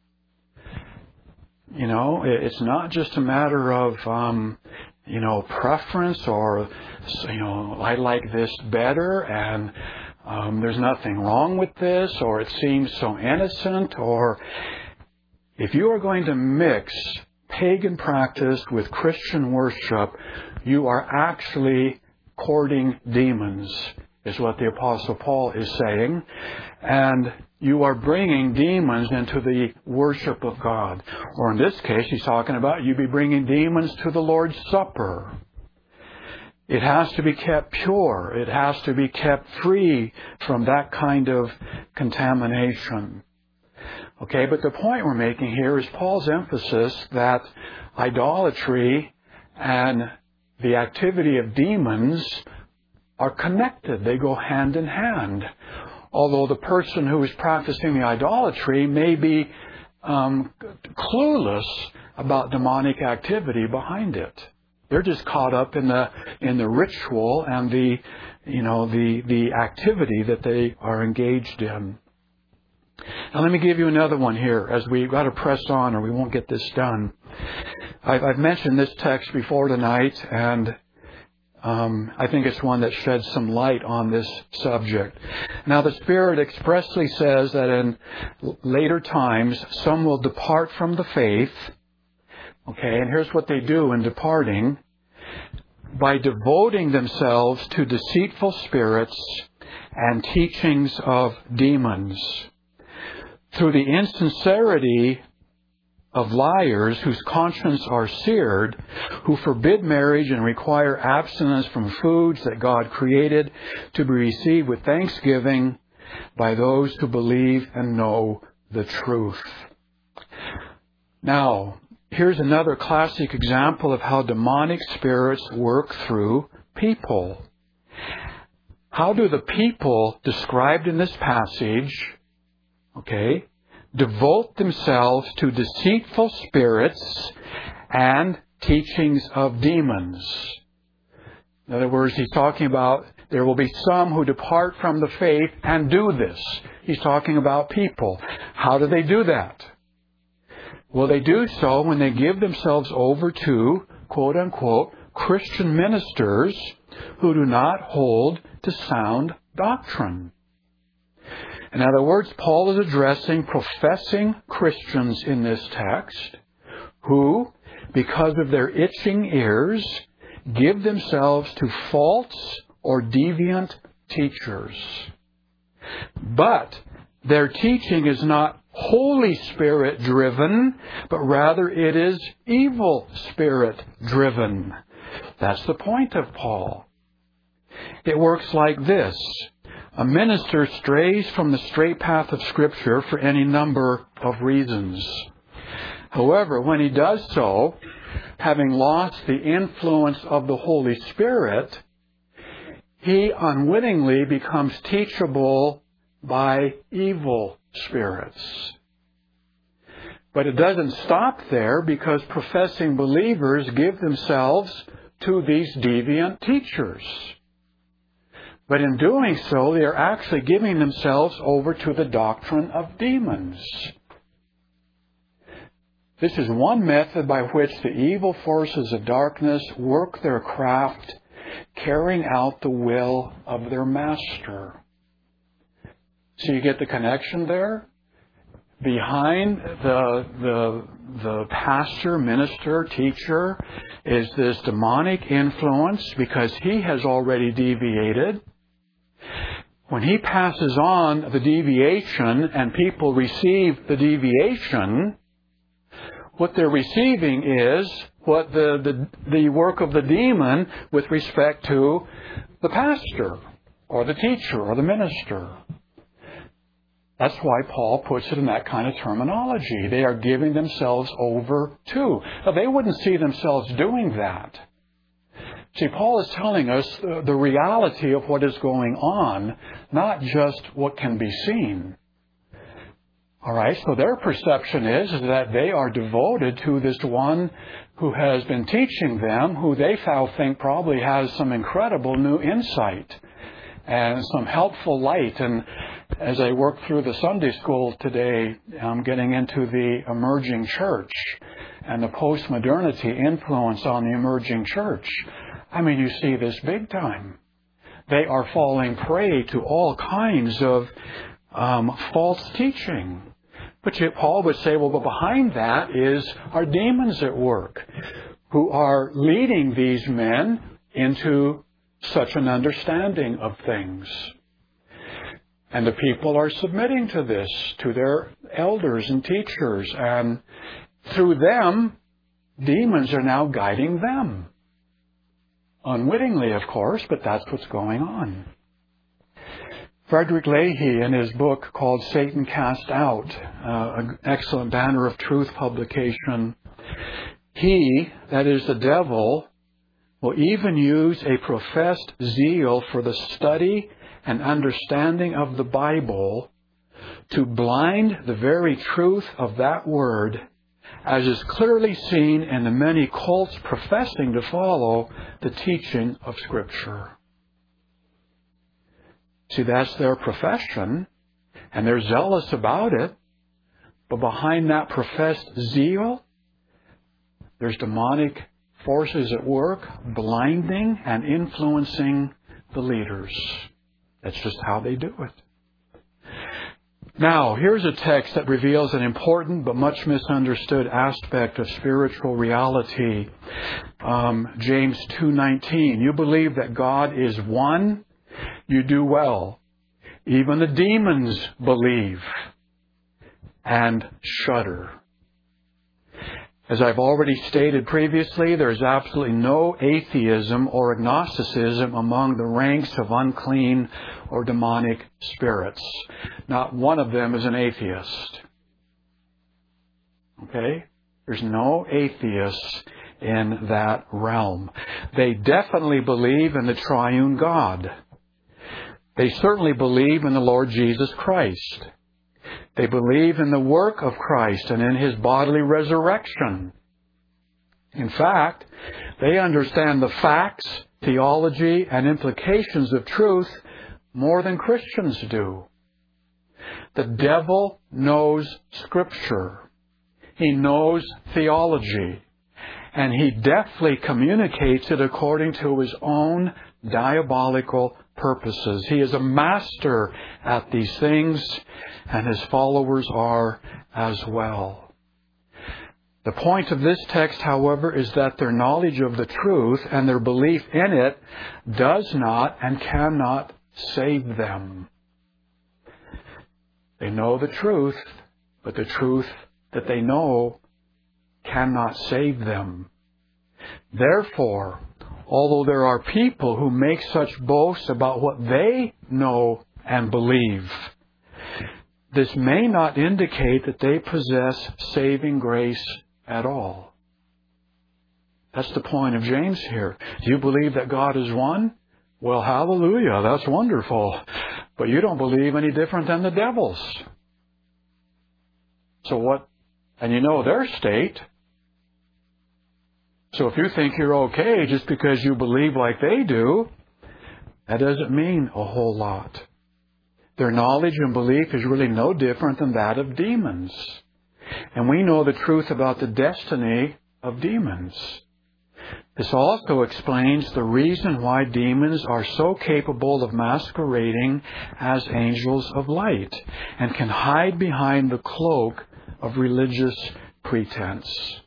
You know, it's not just a matter of, um, you know, preference or, you know, I like this better and um, there's nothing wrong with this, or it seems so innocent, or if you are going to mix pagan practice with Christian worship, you are actually courting demons, is what the Apostle Paul is saying. And you are bringing demons into the worship of God. Or in this case, he's talking about you be bringing demons to the Lord's Supper. It has to be kept pure. It has to be kept free from that kind of contamination. Okay, but the point we're making here is Paul's emphasis that idolatry and the activity of demons are connected. They go hand in hand. Although the person who is practicing the idolatry may be um, clueless about demonic activity behind it. They're just caught up in the in the ritual and the you know the the activity that they are engaged in. Now let me give you another one here as we've got to press on or we won't get this done. I've, I've mentioned this text before tonight, and um, I think it's one that sheds some light on this subject. Now the Spirit expressly says that in later times some will depart from the faith. Okay, and here's what they do in departing. By devoting themselves to deceitful spirits and teachings of demons. Through the insincerity of liars whose conscience are seared, who forbid marriage and require abstinence from foods that God created to be received with thanksgiving by those who believe and know the truth. Now, here's another classic example of how demonic spirits work through people. How do the people described in this passage, okay, devote themselves to deceitful spirits and teachings of demons? In other words, he's talking about there will be some who depart from the faith and do this. He's talking about people. How do they do that? Well, they do so when they give themselves over to, quote unquote, Christian ministers who do not hold to sound doctrine. In other words, Paul is addressing professing Christians in this text who, because of their itching ears, give themselves to false or deviant teachers. But their teaching is not Holy Spirit driven, but rather it is evil spirit driven. That's the point of Paul. It works like this. A minister strays from the straight path of Scripture for any number of reasons. However, when he does so, having lost the influence of the Holy Spirit, he unwittingly becomes teachable by evil spirits. But it doesn't stop there, because professing believers give themselves to these deviant teachers. But in doing so, they are actually giving themselves over to the doctrine of demons. This is one method by which the evil forces of darkness work their craft, carrying out the will of their master. So you get the connection there? Behind the, the, the pastor, minister, teacher is this demonic influence, because he has already deviated. When he passes on the deviation and people receive the deviation, what they're receiving is what the, the, the work of the demon with respect to the pastor or the teacher or the minister. That's why Paul puts it in that kind of terminology. They are giving themselves over to. Now, they wouldn't see themselves doing that. See, Paul is telling us the, the reality of what is going on, not just what can be seen. All right, so their perception is, is that they are devoted to this one who has been teaching them, who they think probably has some incredible new insight and some helpful light. And as I work through the Sunday school today, I'm getting into the emerging church and the post-modernity influence on the emerging church. I mean, you see this big time. They are falling prey to all kinds of um, false teaching. But yet Paul would say, well, but behind that is are demons at work who are leading these men into such an understanding of things. And the people are submitting to this, to their elders and teachers. And through them, demons are now guiding them. Unwittingly, of course, but that's what's going on. Frederick Leahy, in his book called Satan Cast Out, uh, an excellent Banner of Truth publication, he, that is the devil, will even use a professed zeal for the study and understanding of the Bible to blind the very truth of that word, as is clearly seen in the many cults professing to follow the teaching of Scripture. See, that's their profession, and they're zealous about it, but behind that professed zeal, there's demonic forces at work, blinding and influencing the leaders. That's just how they do it. Now, here's a text that reveals an important but much misunderstood aspect of spiritual reality. Um, James two nineteen. You believe that God is one, you do well. Even the demons believe and shudder. As I've already stated previously, there is absolutely no atheism or agnosticism among the ranks of unclean or demonic spirits. Not one of them is an atheist. Okay? There's no atheists in that realm. They definitely believe in the triune God. They certainly believe in the Lord Jesus Christ. They believe in the work of Christ and in His bodily resurrection. In fact, they understand the facts, theology, and implications of truth more than Christians do. The devil knows Scripture. He knows theology. And he deftly communicates it according to his own diabolical purposes. He is a master at these things, and his followers are as well. The point of this text, however, is that their knowledge of the truth and their belief in it does not and cannot save them. They know the truth, but the truth that they know cannot save them. Therefore, although there are people who make such boasts about what they know and believe, this may not indicate that they possess saving grace at all. That's the point of James here. Do you believe that God is one? Well, hallelujah, that's wonderful. But you don't believe any different than the devils. So what? And you know their state. So if you think you're okay just because you believe like they do, that doesn't mean a whole lot. Their knowledge and belief is really no different than that of demons. And we know the truth about the destiny of demons. This also explains the reason why demons are so capable of masquerading as angels of light and can hide behind the cloak of religious pretense.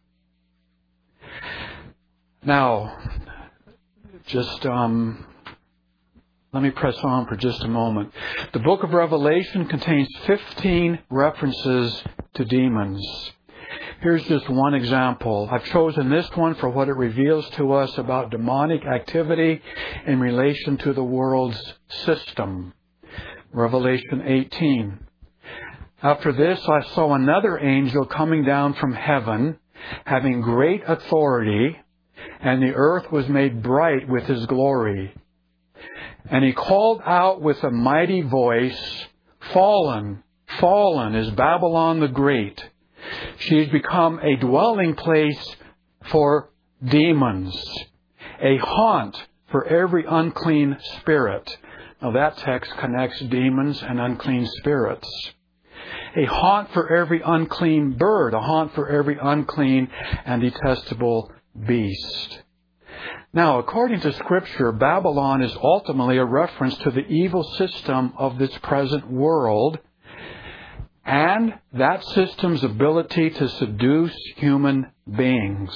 Now, just um, let me press on for just a moment. The book of Revelation contains fifteen references to demons. Here's just one example. I've chosen this one for what it reveals to us about demonic activity in relation to the world's system. Revelation eighteen. After this, I saw another angel coming down from heaven, having great authority, and the earth was made bright with his glory. And he called out with a mighty voice, "Fallen, fallen is Babylon the Great. She has become a dwelling place for demons, a haunt for every unclean spirit." Now that text connects demons and unclean spirits. A haunt for every unclean bird, a haunt for every unclean and detestable beast. Now, according to Scripture, Babylon is ultimately a reference to the evil system of this present world and that system's ability to seduce human beings,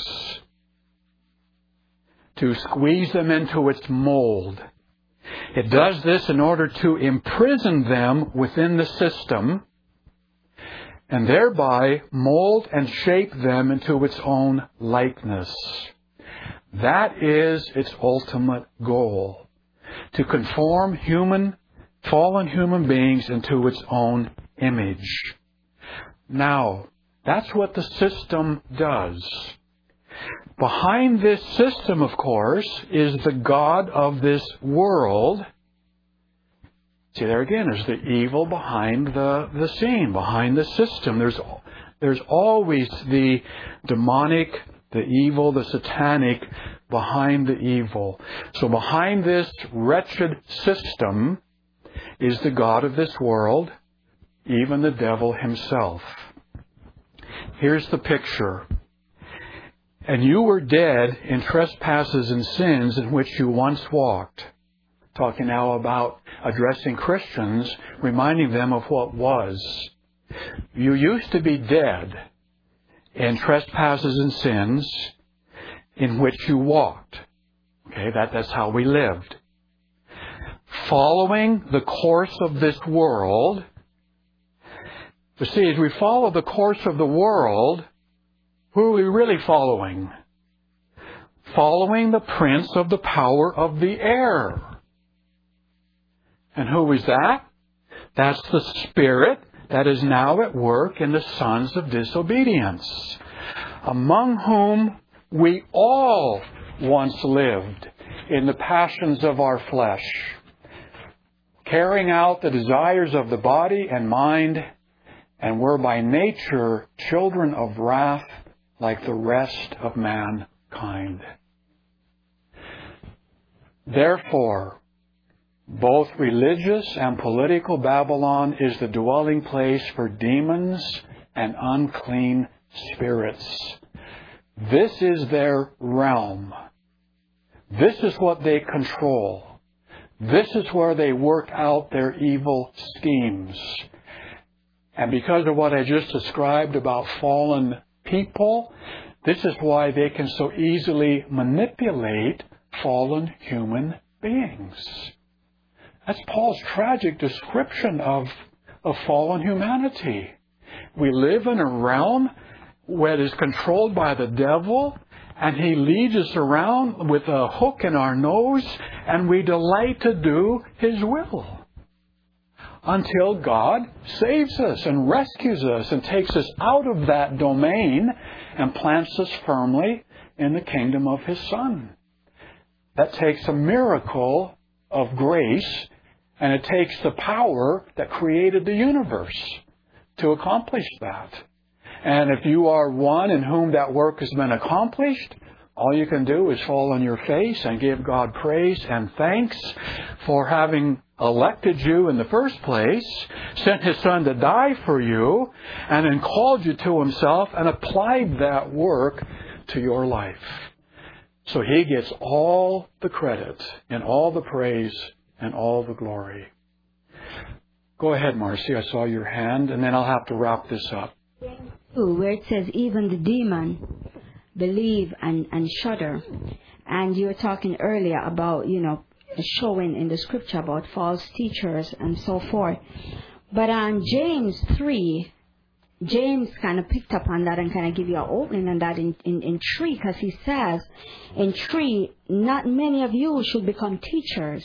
to squeeze them into its mold. It does this in order to imprison them within the system and thereby mold and shape them into its own likeness. That is its ultimate goal, to conform human, fallen human beings into its own image. Now, that's what the system does. Behind this system, of course, is the God of this world, See, there again is the evil behind the, the scene, behind the system. There's, there's always the demonic, the evil, the satanic behind the evil. So behind this wretched system is the god of this world, even the devil himself. Here's the picture. And you were dead in trespasses and sins in which you once walked. Talking now about addressing Christians, reminding them of what was. You used to be dead in trespasses and sins in which you walked. Okay, that, that's how we lived. Following the course of this world. But see, as we follow the course of the world, who are we really following? Following the prince of the power of the air. And who is that? That's the spirit that is now at work in the sons of disobedience, among whom we all once lived in the passions of our flesh, carrying out the desires of the body and mind, and were by nature children of wrath like the rest of mankind. Therefore, both religious and political Babylon is the dwelling place for demons and unclean spirits. This is their realm. This is what they control. This is where they work out their evil schemes. And because of what I just described about fallen people, this is why they can so easily manipulate fallen human beings. That's Paul's tragic description of, of fallen humanity. We live in a realm where it is controlled by the devil, and he leads us around with a hook in our nose, and we delight to do his will. Until God saves us and rescues us and takes us out of that domain and plants us firmly in the kingdom of his Son. That takes a miracle of grace, and it takes the power that created the universe to accomplish that. And if you are one in whom that work has been accomplished, all you can do is fall on your face and give God praise and thanks for having elected you in the first place, sent his Son to die for you, and then called you to himself and applied that work to your life. So he gets all the credit and all the praise and all the glory. Go ahead, Marcy. I saw your hand, and then I'll have to wrap this up. Where it says, even the demon believe and, and shudder. And you were talking earlier about, you know, showing in the scripture about false teachers and so forth. But on James three, James kind of picked up on that and kind of give you an opening on that in, in, in three, because he says in three, not many of you should become teachers,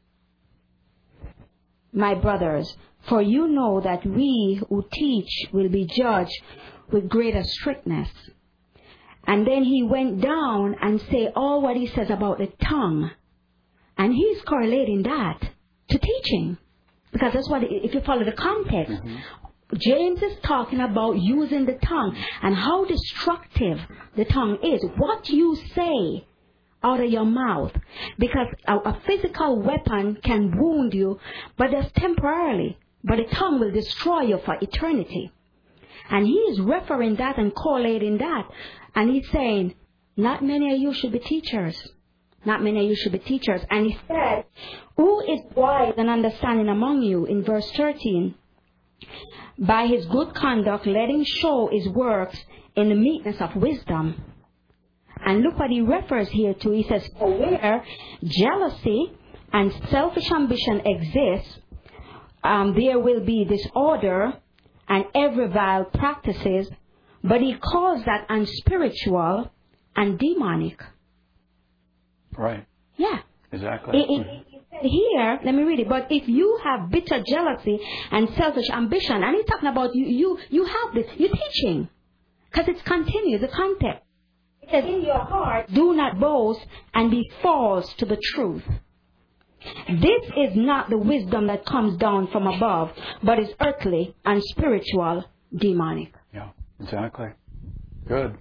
my brothers, for you know that we who teach will be judged with greater strictness. And then he went down and say all what he says about the tongue. And he's correlating that to teaching. Because that's what, if you follow the context, mm-hmm. James is talking about using the tongue and how destructive the tongue is. What you say out of your mouth. Because a, a physical weapon can wound you, but that's temporarily. But the tongue will destroy you for eternity. And he is referring that and correlating that. And he's saying, not many of you should be teachers. Not many of you should be teachers. And he said, who is wise and understanding among you? In verse thirteen, by his good conduct, let him show his works in the meekness of wisdom. And look what he refers here to. He says, for where jealousy and selfish ambition exist, um, there will be disorder and every vile practices. But he calls that unspiritual and demonic. Right. Yeah. Exactly. It, it, it said here, let me read it. But if you have bitter jealousy and selfish ambition, and he's talking about you, you, you have this, you're teaching. Because it's continuous, the context. It says, in your heart, do not boast and be false to the truth. This is not the wisdom that comes down from above, but is earthly and spiritual, demonic. Yeah, exactly. Good.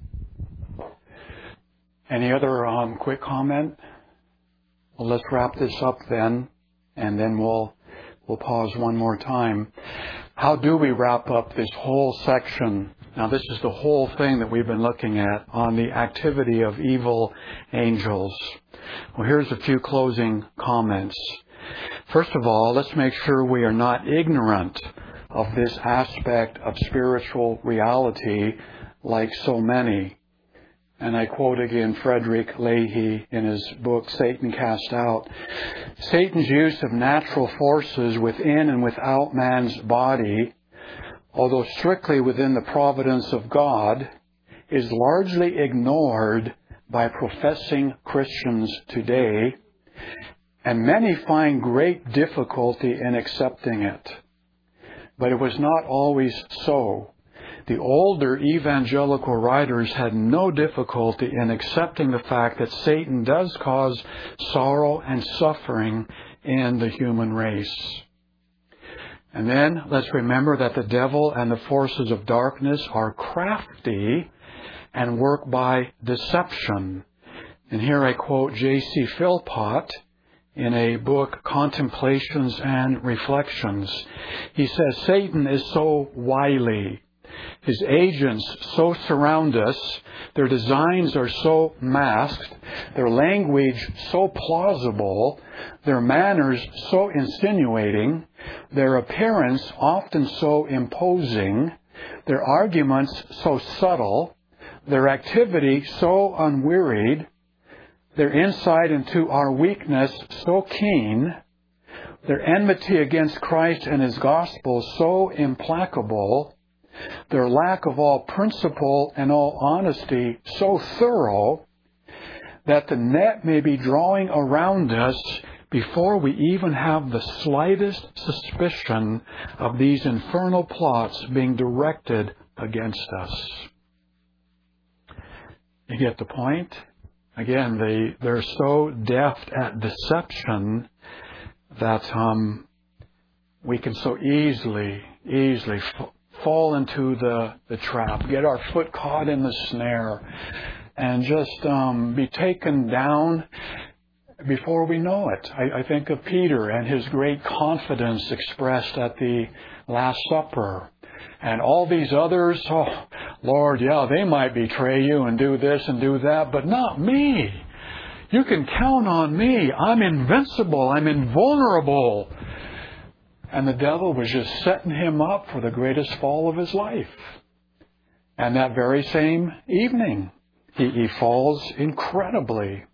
Any other um, quick comment? Well, let's wrap this up then, and then we'll we'll pause one more time. How do we wrap up this whole section? Now, this is the whole thing that we've been looking at on the activity of evil angels. Well, here's a few closing comments. First of all, let's make sure we are not ignorant of this aspect of spiritual reality like so many. And I quote again Frederick Leahy in his book, Satan Cast Out. Satan's use of natural forces within and without man's body, although strictly within the providence of God, is largely ignored by professing Christians today, and many find great difficulty in accepting it. But it was not always so. The older evangelical writers had no difficulty in accepting the fact that Satan does cause sorrow and suffering in the human race. And then let's remember that the devil and the forces of darkness are crafty and work by deception. And here I quote J C Philpott in a book, Contemplations and Reflections. He says, Satan is so wily. His agents so surround us, their designs are so masked, their language so plausible, their manners so insinuating, their appearance often so imposing, their arguments so subtle, their activity so unwearied, their insight into our weakness so keen, their enmity against Christ and His gospel so implacable, their lack of all principle and all honesty so thorough, that the net may be drawing around us before we even have the slightest suspicion of these infernal plots being directed against us. You get the point? Again, they, they're so deft at deception that um, we can so easily, easily f- fall into the, the trap, get our foot caught in the snare, and just um, be taken down before we know it. I, I think of Peter and his great confidence expressed at the Last Supper. And all these others, oh, Lord, yeah, they might betray you and do this and do that, but not me. You can count on me. I'm invincible. I'm invulnerable. And the devil was just setting him up for the greatest fall of his life. And that very same evening, he, he falls incredibly.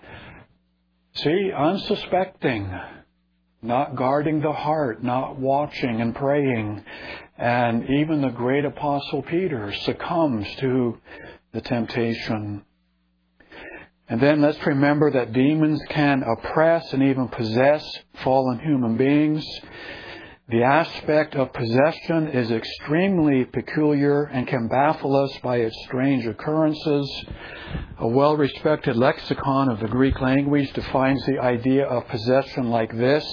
See, unsuspecting, not guarding the heart, not watching and praying. And even the great Apostle Peter succumbs to the temptation. And then let's remember that demons can oppress and even possess fallen human beings. The aspect of possession is extremely peculiar and can baffle us by its strange occurrences. A well-respected lexicon of the Greek language defines the idea of possession like this: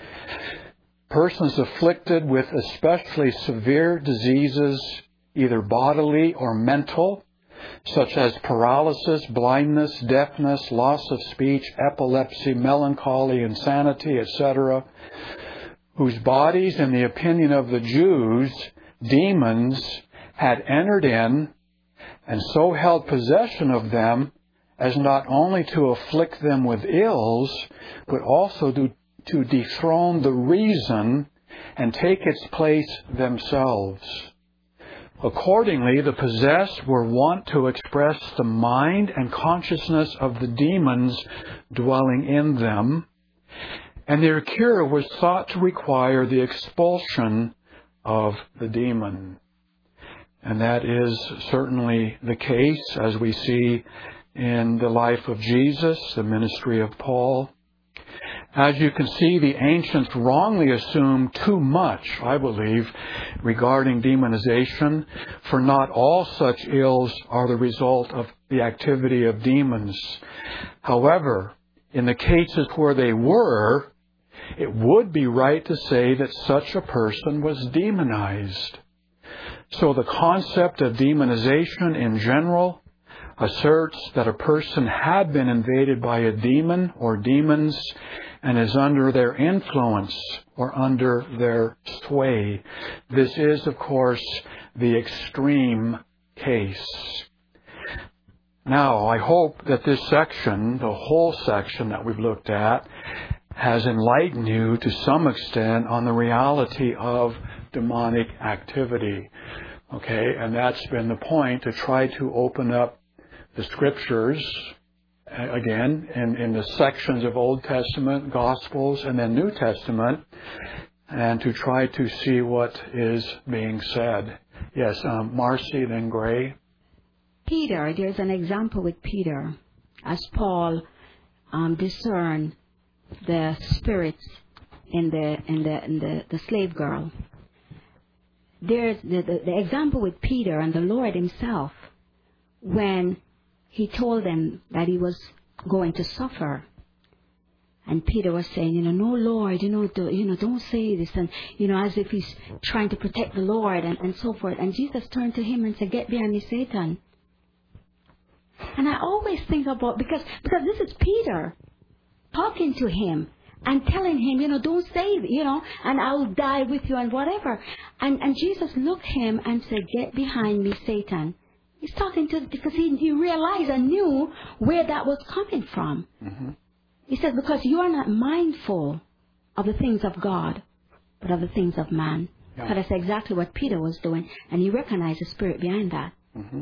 persons afflicted with especially severe diseases, either bodily or mental, such as paralysis, blindness, deafness, loss of speech, epilepsy, melancholy, insanity, et cetera, whose bodies, in the opinion of the Jews, demons had entered in and so held possession of them as not only to afflict them with ills, but also to, to dethrone the reason and take its place themselves. Accordingly, the possessed were wont to express the mind and consciousness of the demons dwelling in them, and their cure was thought to require the expulsion of the demon. And that is certainly the case, as we see in the life of Jesus, the ministry of Paul. As you can see, the ancients wrongly assumed too much, I believe, regarding demonization, for not all such ills are the result of the activity of demons. However, in the cases where they were, it would be right to say that such a person was demonized. So the concept of demonization in general asserts that a person had been invaded by a demon or demons and is under their influence or under their sway. This is, of course, the extreme case. Now, I hope that this section, the whole section that we've looked at, has enlightened you to some extent on the reality of demonic activity. Okay, and that's been the point, to try to open up the Scriptures, again, in, in the sections of Old Testament, Gospels, and then New Testament, and to try to see what is being said. Yes, um, Marcy, then Gray. Peter, there's an example with Peter, as Paul um, discerned the spirits in the in the in the, the slave girl. There's the, the, the example with Peter and the Lord Himself, when He told them that He was going to suffer. And Peter was saying, you know, no, Lord, you know, do, you know, don't say this, and you know, as if he's trying to protect the Lord, and, and so forth. And Jesus turned to him and said, "Get behind me, Satan." And I always think about, because because this is Peter talking to him and telling him, you know, don't say, you know, and I'll die with you and whatever. And and Jesus looked him and said, "Get behind me, Satan." He's talking to, because he, he realized and knew where that was coming from. Mm-hmm. He said, because you are not mindful of the things of God, but of the things of man. Yeah. That's exactly what Peter was doing, and he recognized the spirit behind that. Mm-hmm.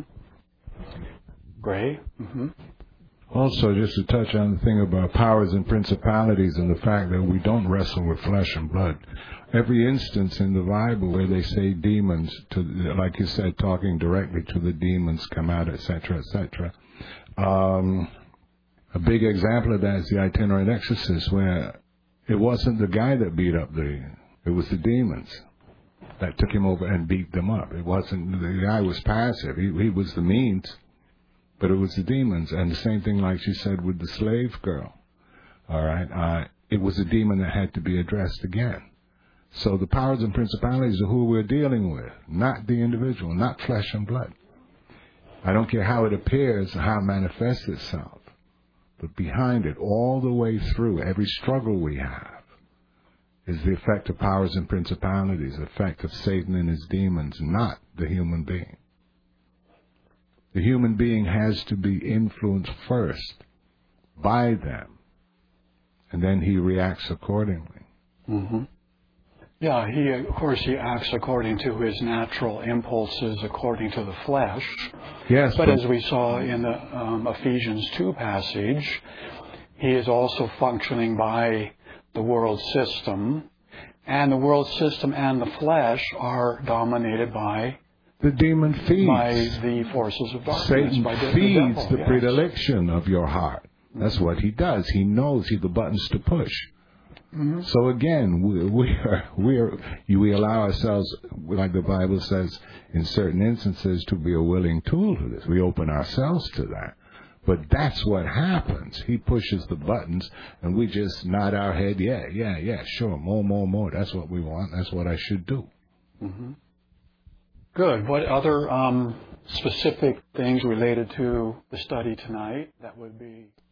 Gray? Mm-hmm. Also, just to touch on the thing about powers and principalities and the fact that we don't wrestle with flesh and blood. Every instance in the Bible where they say demons, to, like you said, talking directly to the demons, come out, et cetera, et cetera. Um, a big example of that is the itinerant exorcist, where it wasn't the guy that beat up the, it was the demons that took him over and beat them up. It wasn't, the guy was passive. He, he was the means. But it was the demons. And the same thing, like she said, with the slave girl. All right? Uh, it was a demon that had to be addressed again. So the powers and principalities are who we're dealing with, not the individual, not flesh and blood. I don't care how it appears, how it manifests itself. But behind it, all the way through, every struggle we have, is the effect of powers and principalities, the effect of Satan and his demons, not the human being. The human being has to be influenced first by them, and then he reacts accordingly. Mm-hmm. Yeah, he, of course, he acts according to his natural impulses, according to the flesh. Yes, but, but as we saw in the um, Ephesians two passage, he is also functioning by the world system, and the world system and the flesh are dominated by the demon feeds. By the forces of darkness. Satan by the, feeds the, devil, the yes. predilection of your heart. That's what he does. He knows he the buttons to push. Mm-hmm. So again, we, we are we are we allow ourselves, like the Bible says, in certain instances, to be a willing tool to this. We open ourselves to that. But that's what happens. He pushes the buttons, and we just nod our head. Yeah, yeah, yeah, sure, more, more, more. That's what we want. That's what I should do. Mm-hmm. Good. What other um, specific things related to the study tonight that would be